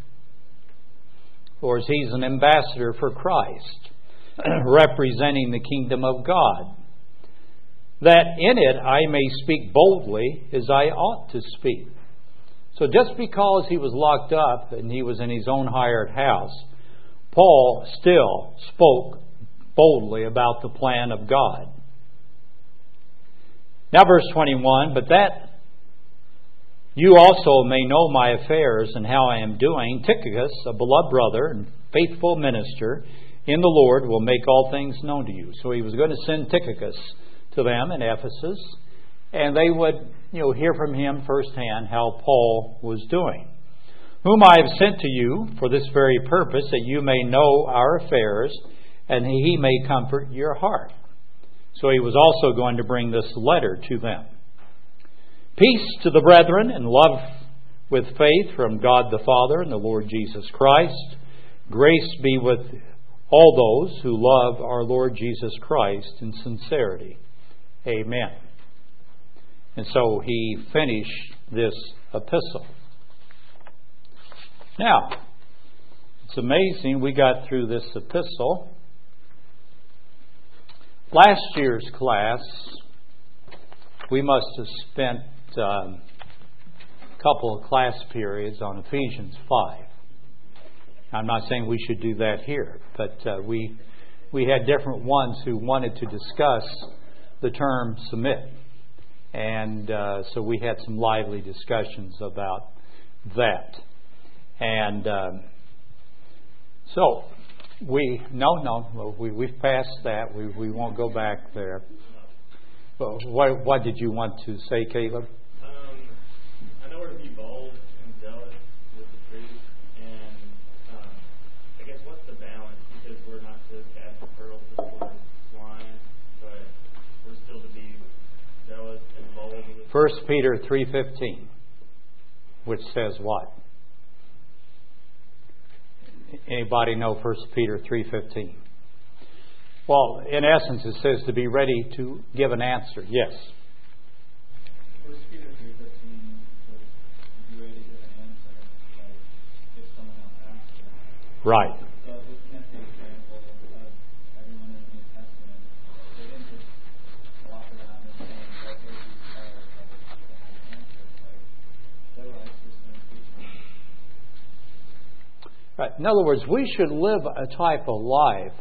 Or as he's an ambassador for Christ, representing the kingdom of God. That in it I may speak boldly as I ought to speak. So just because he was locked up and he was in his own hired house, Paul still spoke boldly about the plan of God. Now verse twenty-one, but that you also may know my affairs and how I am doing, Tychicus, a beloved brother and faithful minister in the Lord, will make all things known to you. So he was going to send Tychicus to them in Ephesus, and they would, you know, hear from him firsthand how Paul was doing. Whom I have sent to you for this very purpose, that you may know our affairs, and he may comfort your heart. So he was also going to bring this letter to them. Peace to the brethren and love with faith from God the Father and the Lord Jesus Christ. Grace be with all those who love our Lord Jesus Christ in sincerity. Amen. And so he finished this epistle. Now, it's amazing we got through this epistle. Last year's class, we must have spent um, a couple of class periods on Ephesians five. I'm not saying we should do that here, but uh, we we had different ones who wanted to discuss the term submit. And uh, so we had some lively discussions about that. And um, so we, no, no, we, we've passed that. We, we won't go back there. Well, what, what did you want to say, Caleb? Um, I know we're to be bold and zealous with the truth. And um, I guess what's the balance? Because we're not to cast the pearls before swine, but we're still to be zealous and bold. First Peter three fifteen, which says what? Anybody know First Peter three fifteen? Well, in essence, it says to be ready to give an answer. Yes. First Peter three fifteen says, "Be ready to give an answer, like if someone else asks you." Right. So looking at the example of everyone in the New Testament, they didn't just walk around and say, "What would you tell us?" Like they had answers, like their lives was going to teach them. Right. In other words, we should live a type of life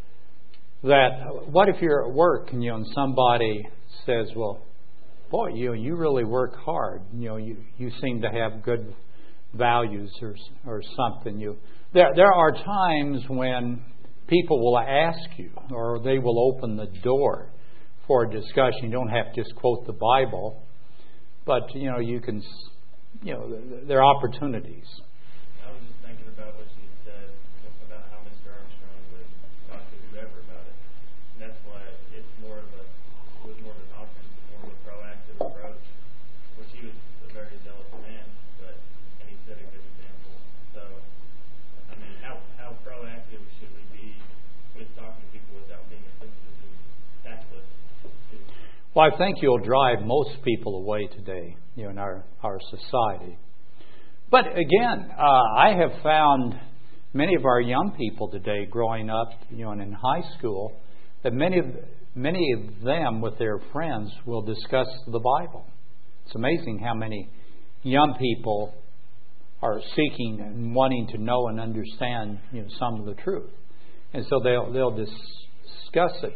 that, what if you're at work and, you know, and somebody says, well, boy, you know, you really work hard. You know, you, you seem to have good values or or something. You there there are times when people will ask you, or they will open the door for a discussion. You don't have to just quote the Bible, but you know you can, you know, there are opportunities. I was just thinking about what you said about how Mister Armstrong would talk to whoever about it. And that's why it's more of a, it was more of an offensive, more of a proactive approach, which he was a very zealous man, but, and he set a good example. So, I mean, how, how proactive should we be with talking to people without being offensive and tactless? Well, I think you'll drive most people away today, you know, in our, our society. But again, uh, I have found many of our young people today growing up, you know, and in high school, that many of many of them with their friends will discuss the Bible. It's amazing how many young people are seeking and wanting to know and understand, you know, some of the truth, and so they'll they'll discuss it.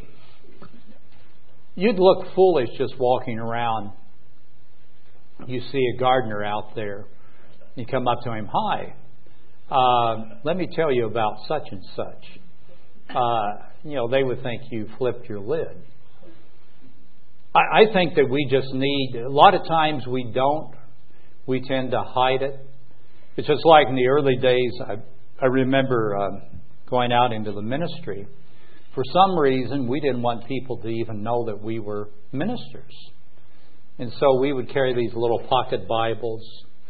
You'd look foolish just walking around. You see a gardener out there. You come up to him, hi, uh, let me tell you about such and such. Uh, you know, they would think you flipped your lid. I, I think that we just need, a lot of times we don't. We tend to hide it. It's just like in the early days, I, I remember um, going out into the ministry. For some reason, we didn't want people to even know that we were ministers. And so we would carry these little pocket Bibles.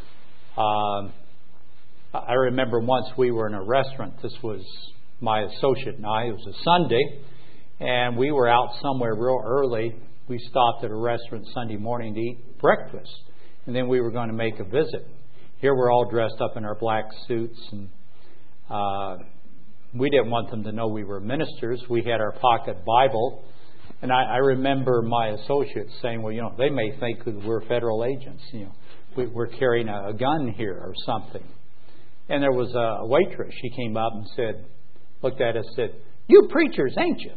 Um, I remember once we were in a restaurant. This was my associate and I. It was a Sunday, and we were out somewhere real early. We stopped at a restaurant Sunday morning to eat breakfast, and then we were going to make a visit. Here we're all dressed up in our black suits, and uh, we didn't want them to know we were ministers. We had our pocket Bible, and I, I remember my associates saying, well, you know, they may think that we're federal agents, you know. We're carrying a gun here or something. And there was a waitress. She came up and said, looked at us and said, you preachers, ain't you?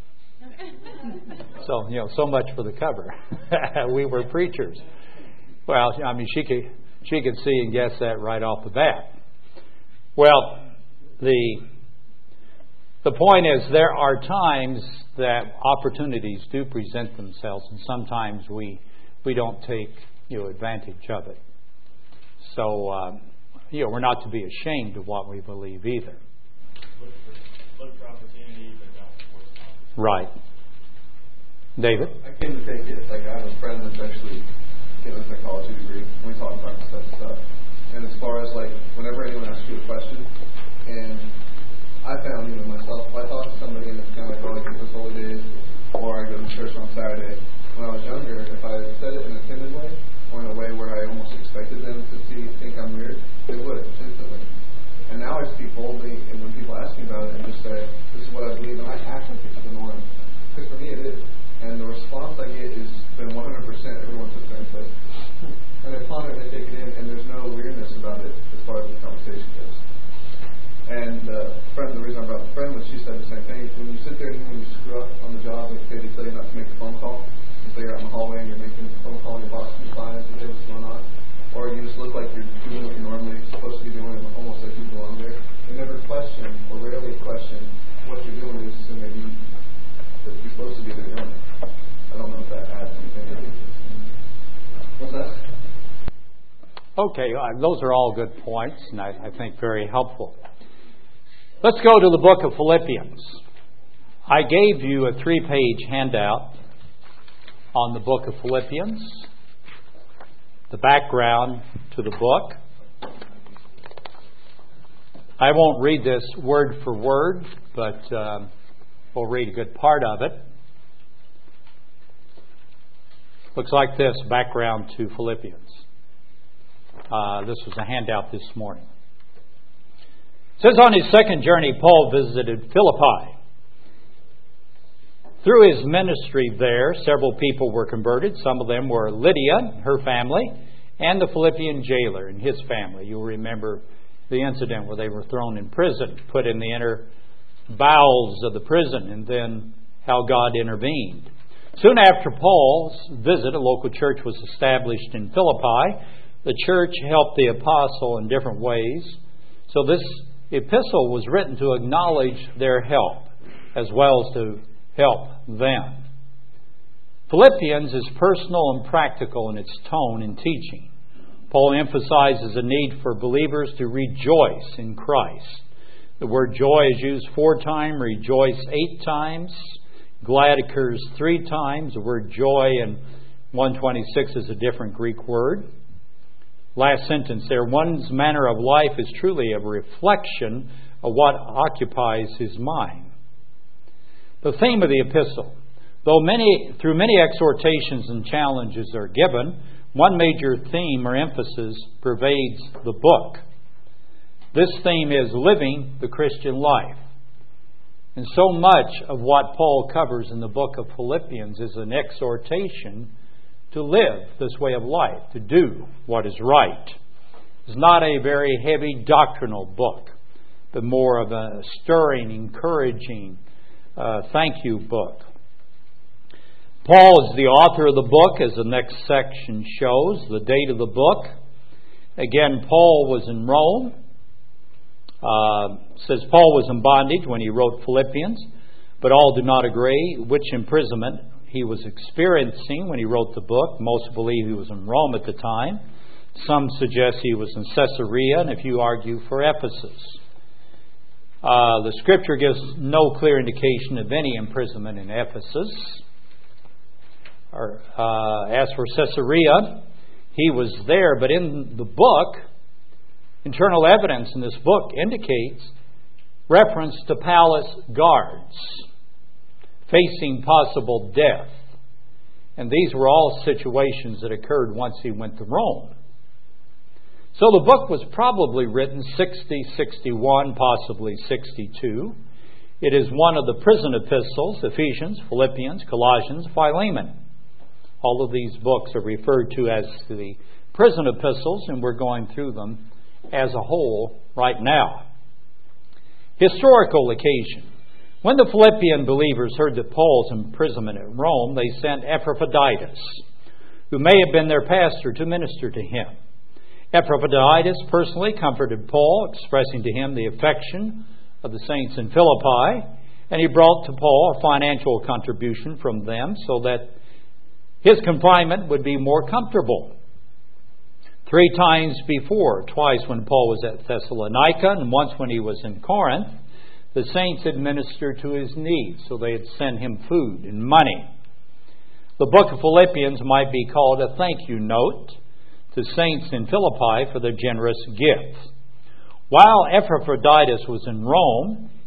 So, you know, so much for the cover. We were preachers. Well, I mean, she could she could see and guess that right off the bat. Well, the the point is there are times that opportunities do present themselves, and sometimes we we don't take, you know, advantage of it. So, um, you know, we're not to be ashamed of what we believe either. Look for, look for opportunity, but don't force opportunity. Right. David? I came to take it. Like, I have a friend that's actually getting a psychology degree. We talk about this stuff. And as far as, like, whenever anyone asks you a question and I found, you know, myself, if I talk to somebody and it's kind of like, oh, I think this holy days, or I go to church on Saturday, when I was younger, if I said it in a timid way, or in a way where I almost expected them to see, think I'm weird, they would, instantly. And now I speak boldly, and when people ask me about it, and just say, this is what I believe, and I act like it's the norm. Because for me it is. And the response I get is been one hundred percent everyone sits there and says, and they ponder it, they take it in, and there's no weirdness about it as far as the conversation goes. And uh, friend, the reason I brought the friend was she said the same thing. When you sit there and when you screw up on the job, like say they tell you not to make a phone call, and say you're out in the hallway and you're making a phone call and your boss comes by and says, hey, what's going on? Or you just look like you're doing what you're normally supposed to be doing, and almost like you belong there. They never question, or rarely question, what you're doing is and maybe that you're supposed to be there doing it. I don't know if that adds anything. What's that? Okay, uh, those are all good points, and I, I think very helpful. Let's go to the book of Philippians. I gave you a three-page handout on the book of Philippians, the background to the book. I won't read this word for word, but um, we'll read a good part of it. Looks like this, background to Philippians. Uh, this was a handout this morning. It says, on his second journey, Paul visited Philippi. Through his ministry there, several people were converted. Some of them were Lydia, her family, and the Philippian jailer and his family. You'll remember the incident where they were thrown in prison, put in the inner bowels of the prison, and then how God intervened. Soon after Paul's visit, a local church was established in Philippi. The church helped the apostle in different ways. So this epistle was written to acknowledge their help as well as to help them. Philippians is personal and practical in its tone and teaching. Paul emphasizes a need for believers to rejoice in Christ. The word joy is used four times, rejoice eight times. Glad occurs three times. The word joy in one twenty-six is a different Greek word. Last sentence there, one's manner of life is truly a reflection of what occupies his mind. The theme of the epistle, though many through many exhortations and challenges are given, one major theme or emphasis pervades the book. This theme is living the Christian life. And so much of what Paul covers in the book of Philippians is an exhortation to live this way of life, to do what is right. It's not a very heavy doctrinal book, but more of a stirring, encouraging, uh, thank you book. Paul is the author of the book, as the next section shows, the date of the book. Again, Paul was in Rome. Uh, says Paul was in bondage when he wrote Philippians, but all do not agree which imprisonment he was experiencing when he wrote the book. Most believe he was in Rome at the time. Some suggest he was in Caesarea, and a few argue for Ephesus. Uh, the Scripture gives no clear indication of any imprisonment in Ephesus. Or, uh, as for Caesarea, he was there, but in the book, internal evidence in this book indicates reference to palace guards facing possible death. And these were all situations that occurred once he went to Rome. So the book was probably written sixty, sixty-one, possibly sixty-two. It is one of the prison epistles, Ephesians, Philippians, Colossians, Philemon. All of these books are referred to as the prison epistles, and we're going through them as a whole right now. Historical occasion. When the Philippian believers heard that Paul's imprisonment at Rome, they sent Epaphroditus, who may have been their pastor, to minister to him. Epaphroditus personally comforted Paul, expressing to him the affection of the saints in Philippi, and he brought to Paul a financial contribution from them so that his confinement would be more comfortable. Three times before, twice when Paul was at Thessalonica and once when he was in Corinth, the saints had ministered to his needs, so they had sent him food and money. The book of Philippians might be called a thank you note to saints in Philippi for their generous gift. While Epaphroditus was in Rome,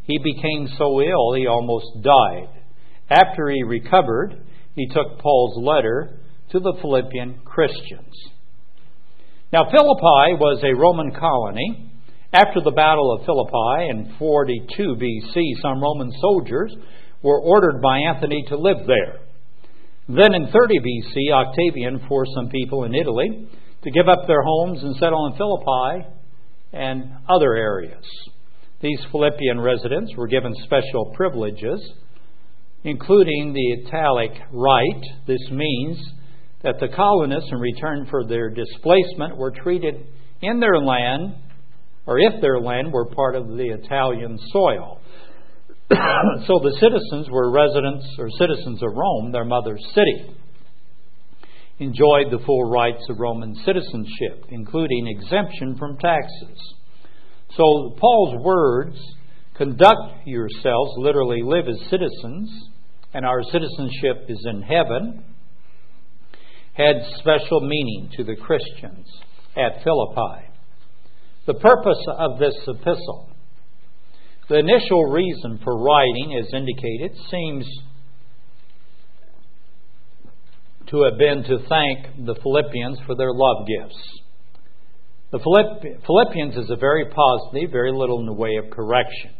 he became so ill he almost died. After he recovered, he took Paul's letter to the Philippian Christians. Now, Philippi was a Roman colony. After the Battle of Philippi in forty-two B C, some Roman soldiers were ordered by Antony to live there. Then in thirty B C, Octavian forced some people in Italy to give up their homes and settle in Philippi and other areas. These Philippian residents were given special privileges, including the Italic right. This means that the colonists, in return for their displacement, were treated in their land, or if their land were part of the Italian soil. So the citizens were residents or citizens of Rome, their mother city, enjoyed the full rights of Roman citizenship, including exemption from taxes. So Paul's words, conduct yourselves, literally live as citizens, and our citizenship is in heaven, had special meaning to the Christians at Philippi. The purpose of this epistle, the initial reason for writing, as indicated, seems to have been to thank the Philippians for their love gifts. The Philippians is a very positive, very little in the way of correction.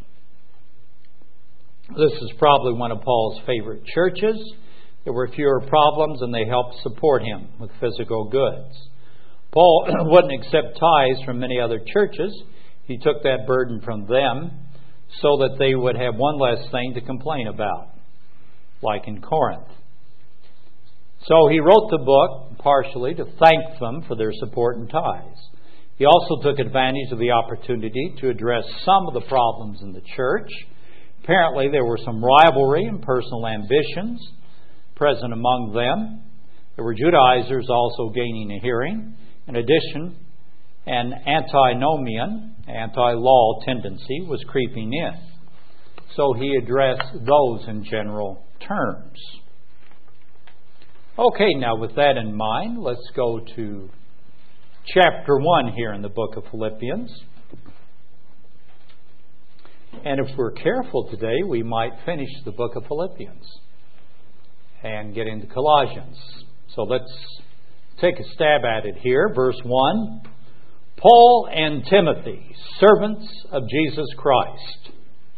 This is probably one of Paul's favorite churches. There were fewer problems, and they helped support him with physical goods. Paul wouldn't accept tithes from many other churches. He took that burden from them so that they would have one less thing to complain about, like in Corinth. So he wrote the book partially to thank them for their support and tithes. He also took advantage of the opportunity to address some of the problems in the church. Apparently there were some rivalry and personal ambitions present among them. There were Judaizers also gaining a hearing. In addition, an antinomian, anti-law tendency was creeping in. So he addressed those in general terms. Okay, now with that in mind, let's go to chapter one here in the book of Philippians. And if we're careful today, we might finish the book of Philippians and get into Colossians. So let's take a stab at it here. Verse one, Paul and Timothy, servants of Jesus Christ,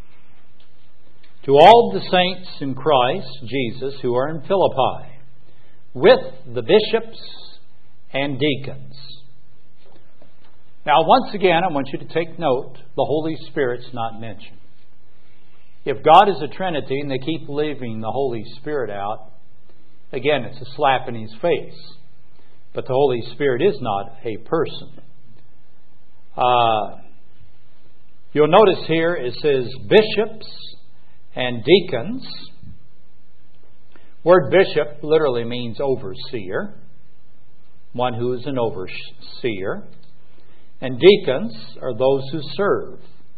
to all the saints in Christ Jesus who are in Philippi, with the bishops and deacons. Now, once again, I want you to take note, the Holy Spirit's not mentioned. If God is a Trinity and they keep leaving the Holy Spirit out, again, it's a slap in his face. But the Holy Spirit is not a person. Uh, you'll notice here it says bishops and deacons. Word bishop literally means overseer, one who is an overseer. And deacons are those who serve.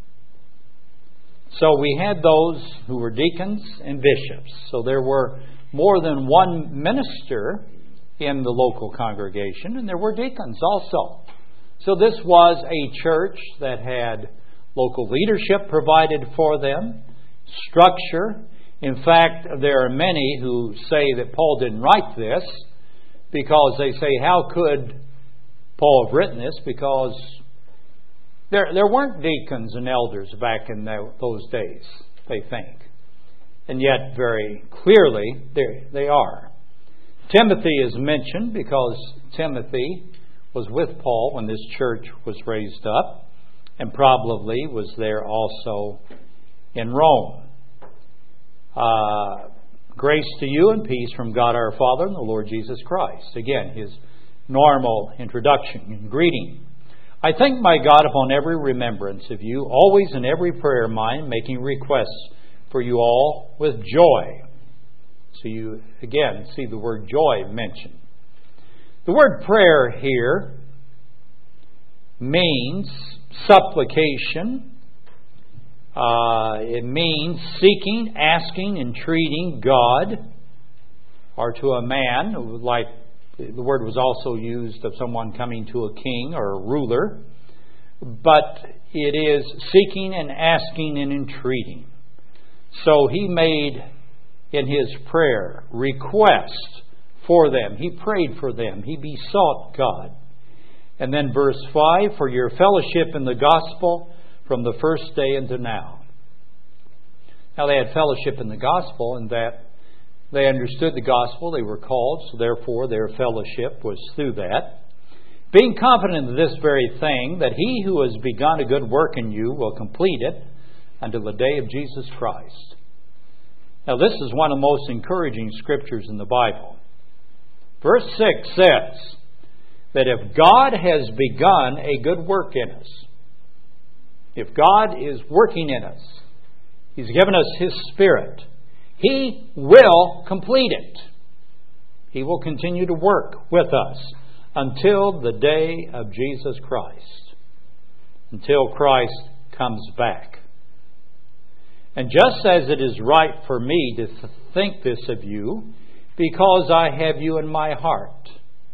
So we had those who were deacons and bishops. So there were more than one minister in the local congregation, and there were deacons also. So this was a church that had local leadership provided for them, structure. In fact, there are many who say that Paul didn't write this because they say, how could Paul have written this? Because there there weren't deacons and elders back in those days, they think. And yet, very clearly, they are. Timothy is mentioned because Timothy was with Paul when this church was raised up and probably was there also in Rome. Uh, grace to you and peace from God our Father and the Lord Jesus Christ. Again, his normal introduction and greeting. I thank my God upon every remembrance of you, always in every prayer of mine, making requests for you all with joy. So you, again, see the word joy mentioned. The word prayer here means supplication. Uh, it means seeking, asking, entreating God, or to a man, like the word was also used of someone coming to a king or a ruler. But it is seeking and asking and entreating. So he made in his prayer request for them. He prayed for them. He besought God. And then verse five, for your fellowship in the gospel from the first day unto now. Now they had fellowship in the gospel in that they understood the gospel. They were called, so therefore their fellowship was through that. Being confident of this very thing, that he who has begun a good work in you will complete it until the day of Jesus Christ. Now this is one of the most encouraging scriptures in the Bible. Verse six says that if God has begun a good work in us, if God is working in us, He's given us His Spirit, He will complete it. He will continue to work with us until the day of Jesus Christ, until Christ comes back. And just as it is right for me to th- think this of you, because I have you in my heart.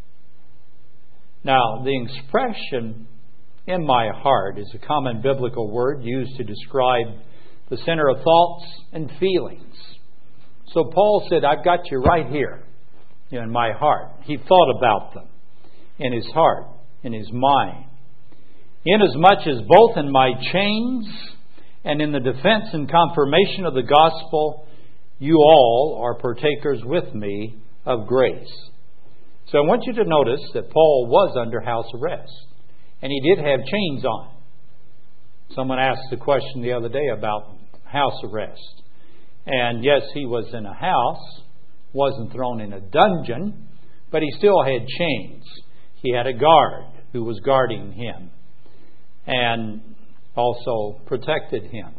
Now, the expression in my heart is a common biblical word used to describe the center of thoughts and feelings. So Paul said, I've got you right here in my heart. He thought about them in his heart, in his mind. Inasmuch as both in my chains and in the defense and confirmation of the gospel, you all are partakers with me of grace. So I want you to notice that Paul was under house arrest. And he did have chains on. Someone asked the question the other day about house arrest. And yes, he was in a house, wasn't thrown in a dungeon, but he still had chains. He had a guard who was guarding him and also protected him.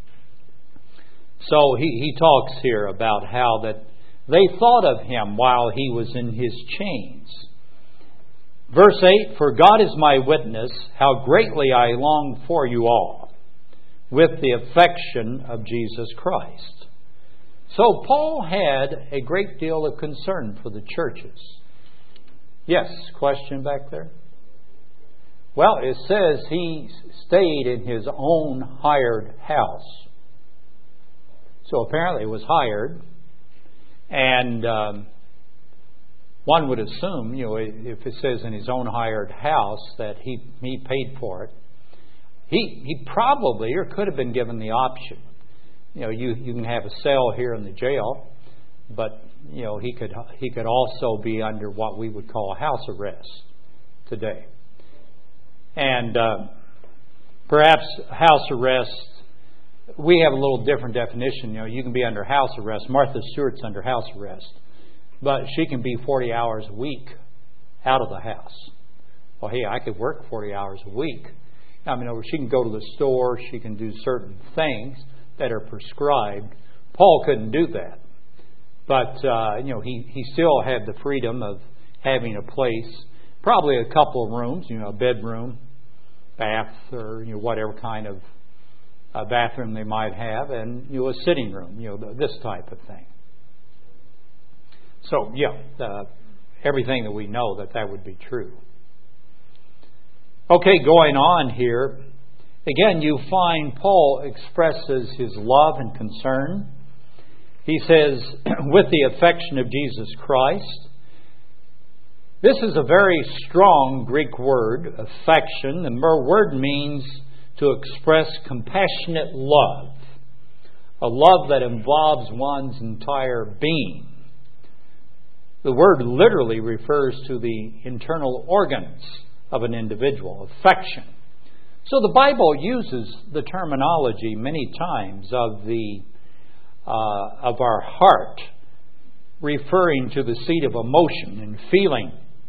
So he, he talks here about how that they thought of him while he was in his chains. Verse eight, for God is my witness, how greatly I long for you all, with the affection of Jesus Christ. So Paul had a great deal of concern for the churches. Yes, question back there? Well, it says he stayed in his own hired house. So apparently it was hired. And um, one would assume, you know, if it says in his own hired house that he, he paid for it, he he probably or could have been given the option. You know, you, you can have a cell here in the jail, but you know he could he could also be under what we would call house arrest today. And uh, perhaps house arrest, we have a little different definition. You know, you can be under house arrest. Martha Stewart's under house arrest, but she can be forty hours a week out of the house. Well, hey, I could work forty hours a week. I mean, she can go to the store. She can do certain things that are prescribed. Paul couldn't do that, but uh, you know, he he still had the freedom of having a place, probably a couple of rooms, you know, a bedroom, bath, or you know, whatever kind of a bathroom they might have, and you know, a sitting room, you know, this type of thing. So, yeah, uh, everything that we know that that would be true. Okay, going on here, again, you find Paul expresses his love and concern. He says, with the affection of Jesus Christ. This is a very strong Greek word, affection. The word means to express compassionate love, a love that involves one's entire being. The word literally refers to the internal organs of an individual, affection. So the Bible uses the terminology many times of the uh, of our heart, referring to the seat of emotion and feeling.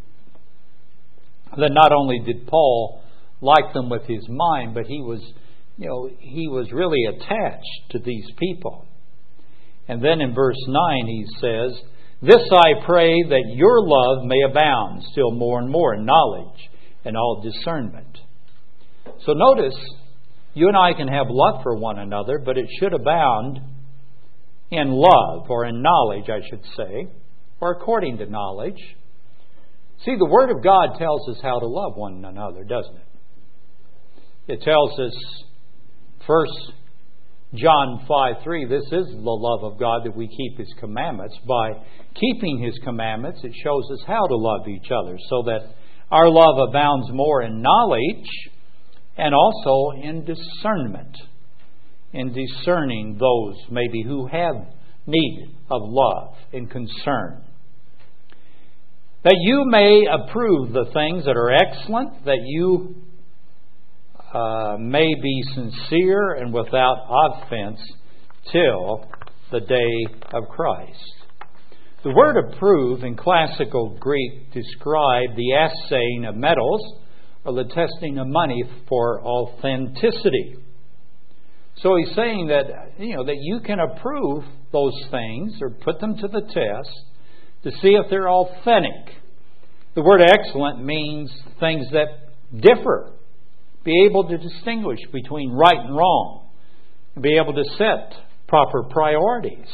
That not only did Paul like them with his mind, but he was, you know, he was really attached to these people. And then in verse nine he says, this I pray that your love may abound still more and more in knowledge and all discernment. So notice, you and I can have love for one another, but it should abound in love, or in knowledge, I should say, or according to knowledge. See, the Word of God tells us how to love one another, doesn't it? It tells us, First John five three, this is the love of God, that we keep His commandments. By keeping His commandments, it shows us how to love each other, so that our love abounds more in knowledge and also in discernment, in discerning those maybe who have need of love and concern. That you may approve the things that are excellent, that you uh, may be sincere and without offense till the day of Christ. The word approve in classical Greek described the assaying of metals or the testing of money for authenticity. So he's saying that, you know, that you can approve those things or put them to the test to see if they're authentic. The word excellent means things that differ. Be able to distinguish between right and wrong. Be able to set proper priorities.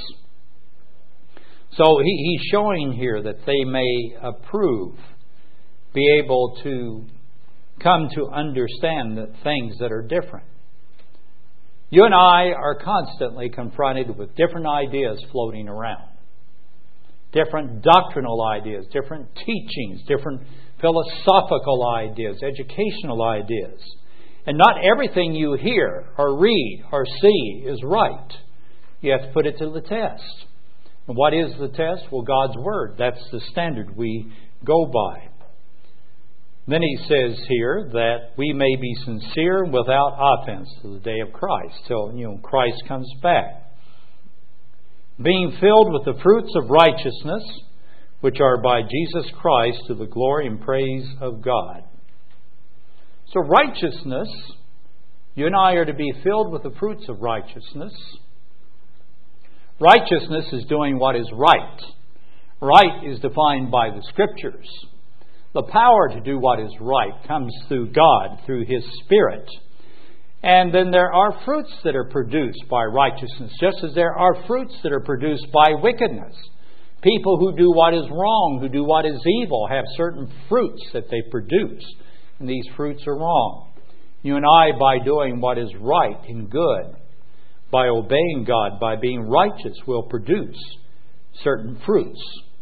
So he, he's showing here that they may approve. Be able to come to understand the things that are different. You and I are constantly confronted with different ideas floating around. Different doctrinal ideas, different teachings, different philosophical ideas, educational ideas. And not everything you hear or read or see is right. You have to put it to the test. And what is the test? Well, God's Word. That's the standard we go by. Then he says here that we may be sincere and without offense to the day of Christ, till, you know, Christ comes back. Being filled with the fruits of righteousness, which are by Jesus Christ, to the glory and praise of God. So righteousness, you and I are to be filled with the fruits of righteousness. Righteousness is doing what is right. Right is defined by the Scriptures. The power to do what is right comes through God, through His Spirit. And then there are fruits that are produced by righteousness, just as there are fruits that are produced by wickedness. People who do what is wrong, who do what is evil, have certain fruits that they produce. And these fruits are wrong. You and I, by doing what is right and good, by obeying God, by being righteous, will produce certain fruits.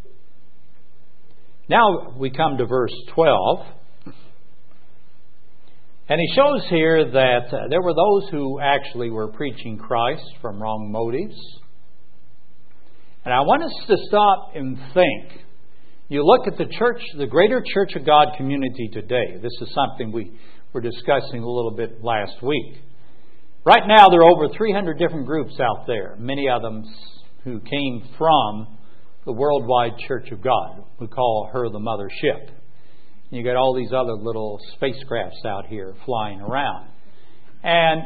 Now we come to verse twelve. And he shows here that uh, there were those who actually were preaching Christ from wrong motives. And I want us to stop and think. You look at the church, the greater Church of God community today. This is something we were discussing a little bit last week. Right now there are over three hundred different groups out there. Many of them who came from the worldwide Church of God. We call her the mothership. You got all these other little spacecrafts out here flying around. And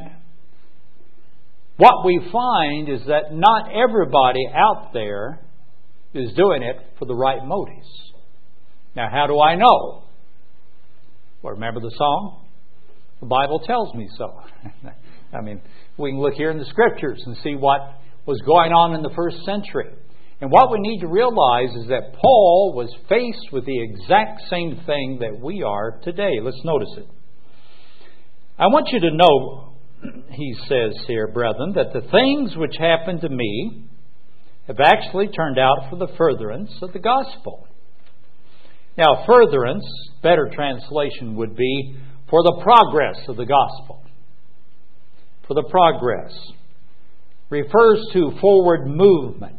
what we find is that not everybody out there is doing it for the right motives. Now, how do I know? Well, remember the song? The Bible tells me so. I mean, we can look here in the Scriptures and see what was going on in the first century. And what we need to realize is that Paul was faced with the exact same thing that we are today. Let's notice it. I want you to know, he says here, brethren, that the things which happened to me have actually turned out for the furtherance of the gospel. Now, furtherance, better translation would be for the progress of the gospel. For the progress. Refers to forward movement.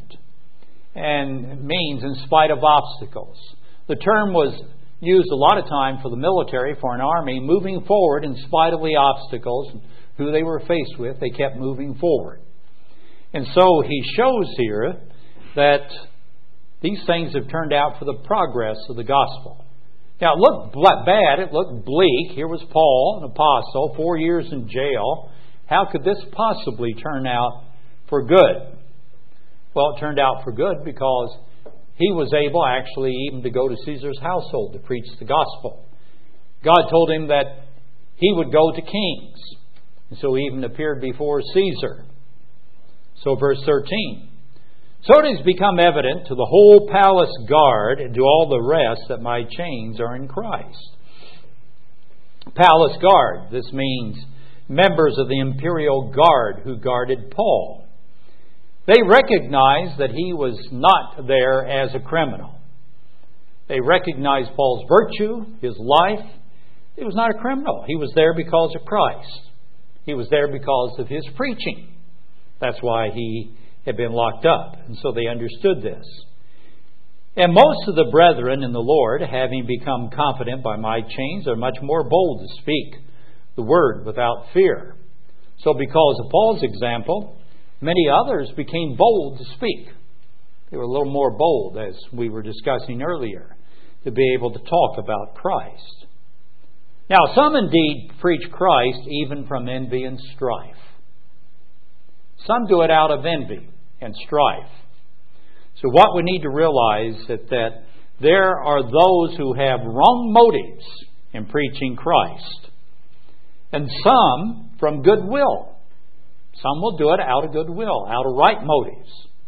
And means in spite of obstacles. The term was used a lot of time for the military, for an army, moving forward in spite of the obstacles who they were faced with. They kept moving forward. And so he shows here that these things have turned out for the progress of the gospel. Now, it looked bad. It looked bleak. Here was Paul, an apostle, four years in jail. How could this possibly turn out for good? Well, it turned out for good because he was able actually even to go to Caesar's household to preach the gospel. God told him that he would go to kings. And so he even appeared before Caesar. So verse thirteen. So it has become evident to the whole palace guard and to all the rest that my chains are in Christ. Palace guard. This means members of the imperial guard who guarded Paul. They recognized that he was not there as a criminal. They recognized Paul's virtue, his life. He was not a criminal. He was there because of Christ. He was there because of his preaching. That's why he had been locked up. And so they understood this. And most of the brethren in the Lord, having become confident by my chains, are much more bold to speak the word without fear. So because of Paul's example, many others became bold to speak. They were a little more bold, as we were discussing earlier, to be able to talk about Christ. Now, some indeed preach Christ even from envy and strife. Some do it out of envy and strife. So what we need to realize is that, that there are those who have wrong motives in preaching Christ. And some from goodwill. Some will do it out of goodwill, out of right motives.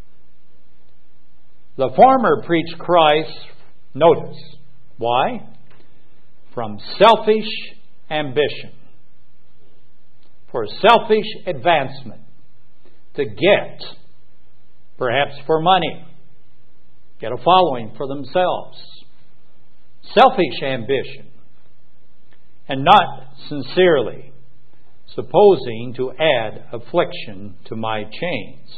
The former preach Christ, notice, why? From selfish ambition. For selfish advancement. To get, perhaps for money, get a following for themselves. Selfish ambition. And not sincerely, supposing to add affliction to my chains.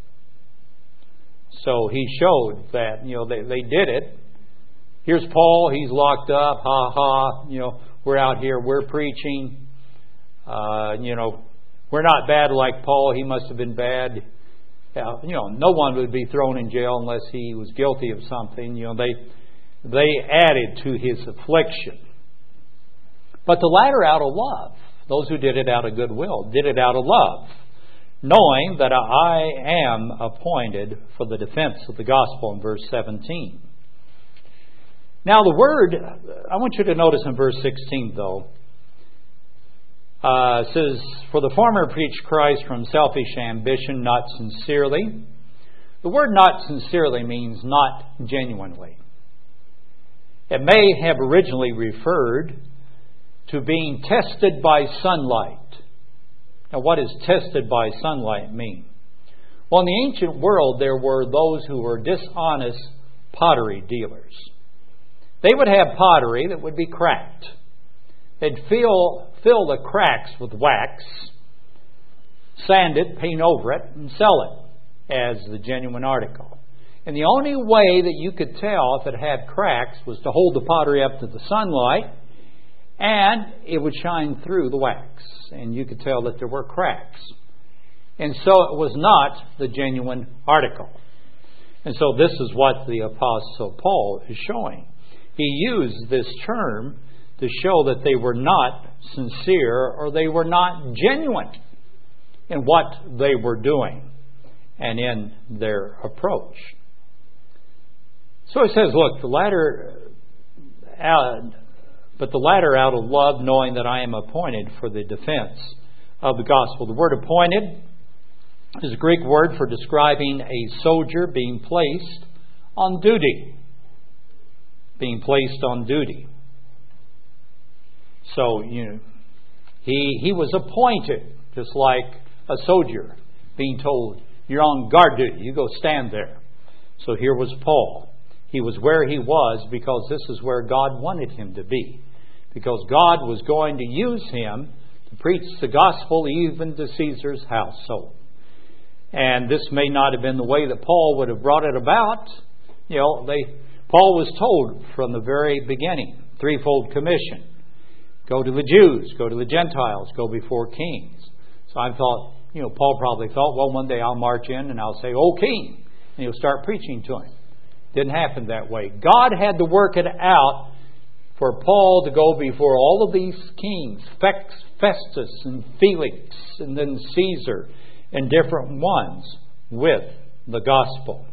So he showed that, you know, they, they did it. Here's Paul, he's locked up, ha ha, you know, we're out here, we're preaching. Uh, you know, we're not bad like Paul, he must have been bad. Uh, you know, no one would be thrown in jail unless he was guilty of something. You know, they they added to his affliction. But the latter out of love. Those who did it out of goodwill did it out of love, knowing that I am appointed for the defense of the gospel in verse seventeen. Now the word, I want you to notice in verse sixteen though, uh, says, for the former preached Christ from selfish ambition, not sincerely. The word not sincerely means not genuinely. It may have originally referred to being tested by sunlight. Now, what does tested by sunlight mean? Well, in the ancient world, there were those who were dishonest pottery dealers. They would have pottery that would be cracked. They'd fill, fill the cracks with wax, sand it, paint over it, and sell it as the genuine article. And the only way that you could tell if it had cracks was to hold the pottery up to the sunlight, and it would shine through the wax, and you could tell that there were cracks. And so it was not the genuine article. And so this is what the Apostle Paul is showing. He used this term to show that they were not sincere or they were not genuine in what they were doing and in their approach. So he says, look, the latter... Uh, But the latter out of love, knowing that I am appointed for the defense of the gospel. The word appointed is a Greek word for describing a soldier being placed on duty. Being placed on duty. So, you know, he, he was appointed, just like a soldier being told, you're on guard duty, you go stand there. So here was Paul. He was where he was because this is where God wanted him to be. Because God was going to use him to preach the gospel even to Caesar's household. And this may not have been the way that Paul would have brought it about. You know, they Paul was told from the very beginning, threefold commission. Go to the Jews, go to the Gentiles, go before kings. So I thought, you know, Paul probably thought, well, one day I'll march in and I'll say, "O king," and he'll start preaching to him. Didn't happen that way. God had to work it out for Paul to go before all of these kings, Festus and Felix, and then Caesar, and different ones with the gospel.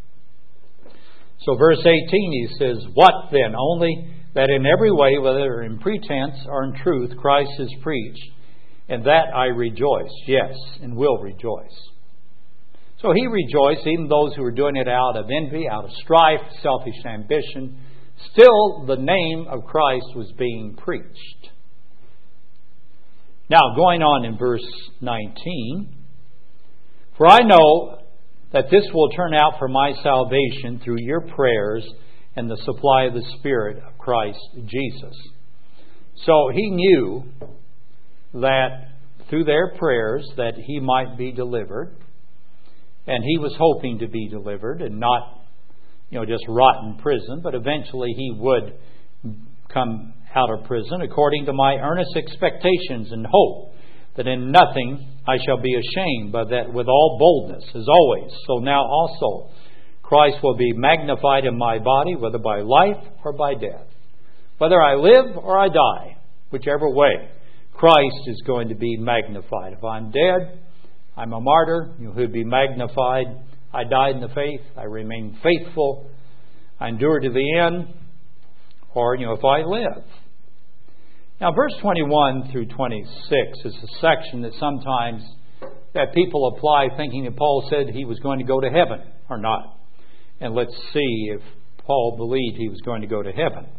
So verse eighteen, he says, what then? Only that in every way, whether in pretense or in truth, Christ is preached, and that I rejoice, yes, and will rejoice. So he rejoiced, even those who were doing it out of envy, out of strife, selfish ambition. Still, the name of Christ was being preached. Now, going on in verse nineteen, for I know that this will turn out for my salvation through your prayers and the supply of the Spirit of Christ Jesus. So he knew that through their prayers that he might be delivered, and he was hoping to be delivered and not, you know, just rot in prison, but eventually he would come out of prison according to my earnest expectations and hope that in nothing I shall be ashamed, but that with all boldness, as always, so now also Christ will be magnified in my body, whether by life or by death. Whether I live or I die, whichever way, Christ is going to be magnified. If I'm dead, I'm a martyr, you will be magnified. I died in the faith, I remain faithful, I endure to the end, or, you know, if I live. Now, verse twenty-one through twenty-six is a section that sometimes that people apply thinking that Paul said he was going to go to heaven or not. And let's see if Paul believed he was going to go to heaven.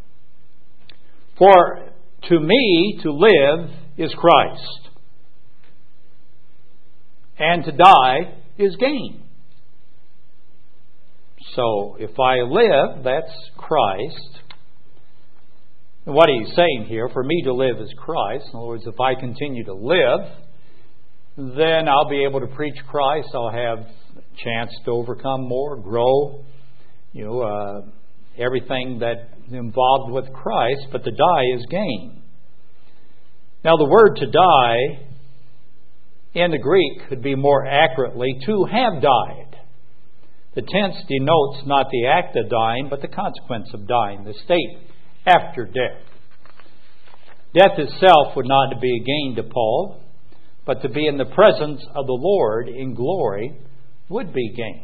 For to me to live is Christ, and to die is gain. So if I live, that's Christ. And what he's saying here, for me to live is Christ. In other words, if I continue to live, then I'll be able to preach Christ. I'll have a chance to overcome more, grow, you know, uh, everything that is involved with Christ. But to die is gain. Now, the word to die in the Greek could be more accurately to have died. The tense denotes not the act of dying, but the consequence of dying, the state after death. Death itself would not be a gain to Paul, but to be in the presence of the Lord in glory would be gain.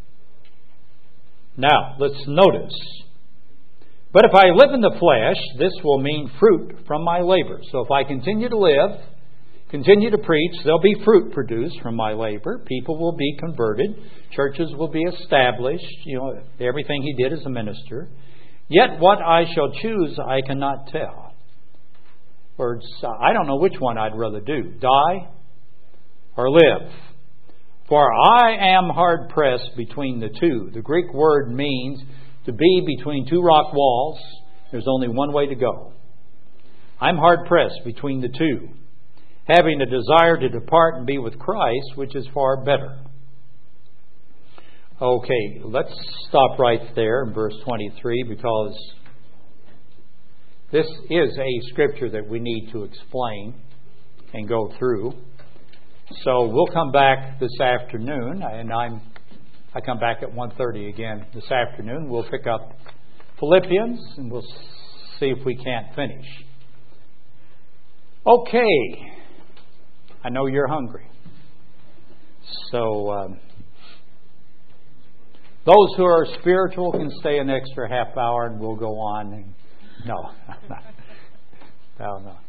Now, let's notice. But if I live in the flesh, this will mean fruit from my labor. So if I continue to live, continue to preach, there'll be fruit produced from my labor. People will be converted. Churches will be established. You know, everything he did as a minister. Yet what I shall choose, I cannot tell. Words, I don't know which one I'd rather do, die or live. For I am hard pressed between the two. The Greek word means to be between two rock walls. There's only one way to go. I'm hard pressed between the two, having a desire to depart and be with Christ, which is far better. Okay, let's stop right there in verse twenty-three, because this is a scripture that we need to explain and go through. So we'll come back this afternoon, and I'm I come back at one thirty again this afternoon. We'll pick up Philippians, and we'll see if we can't finish. Okay, I know you're hungry. So um, those who are spiritual can stay an extra half hour, and we'll go on. And, no, no, no.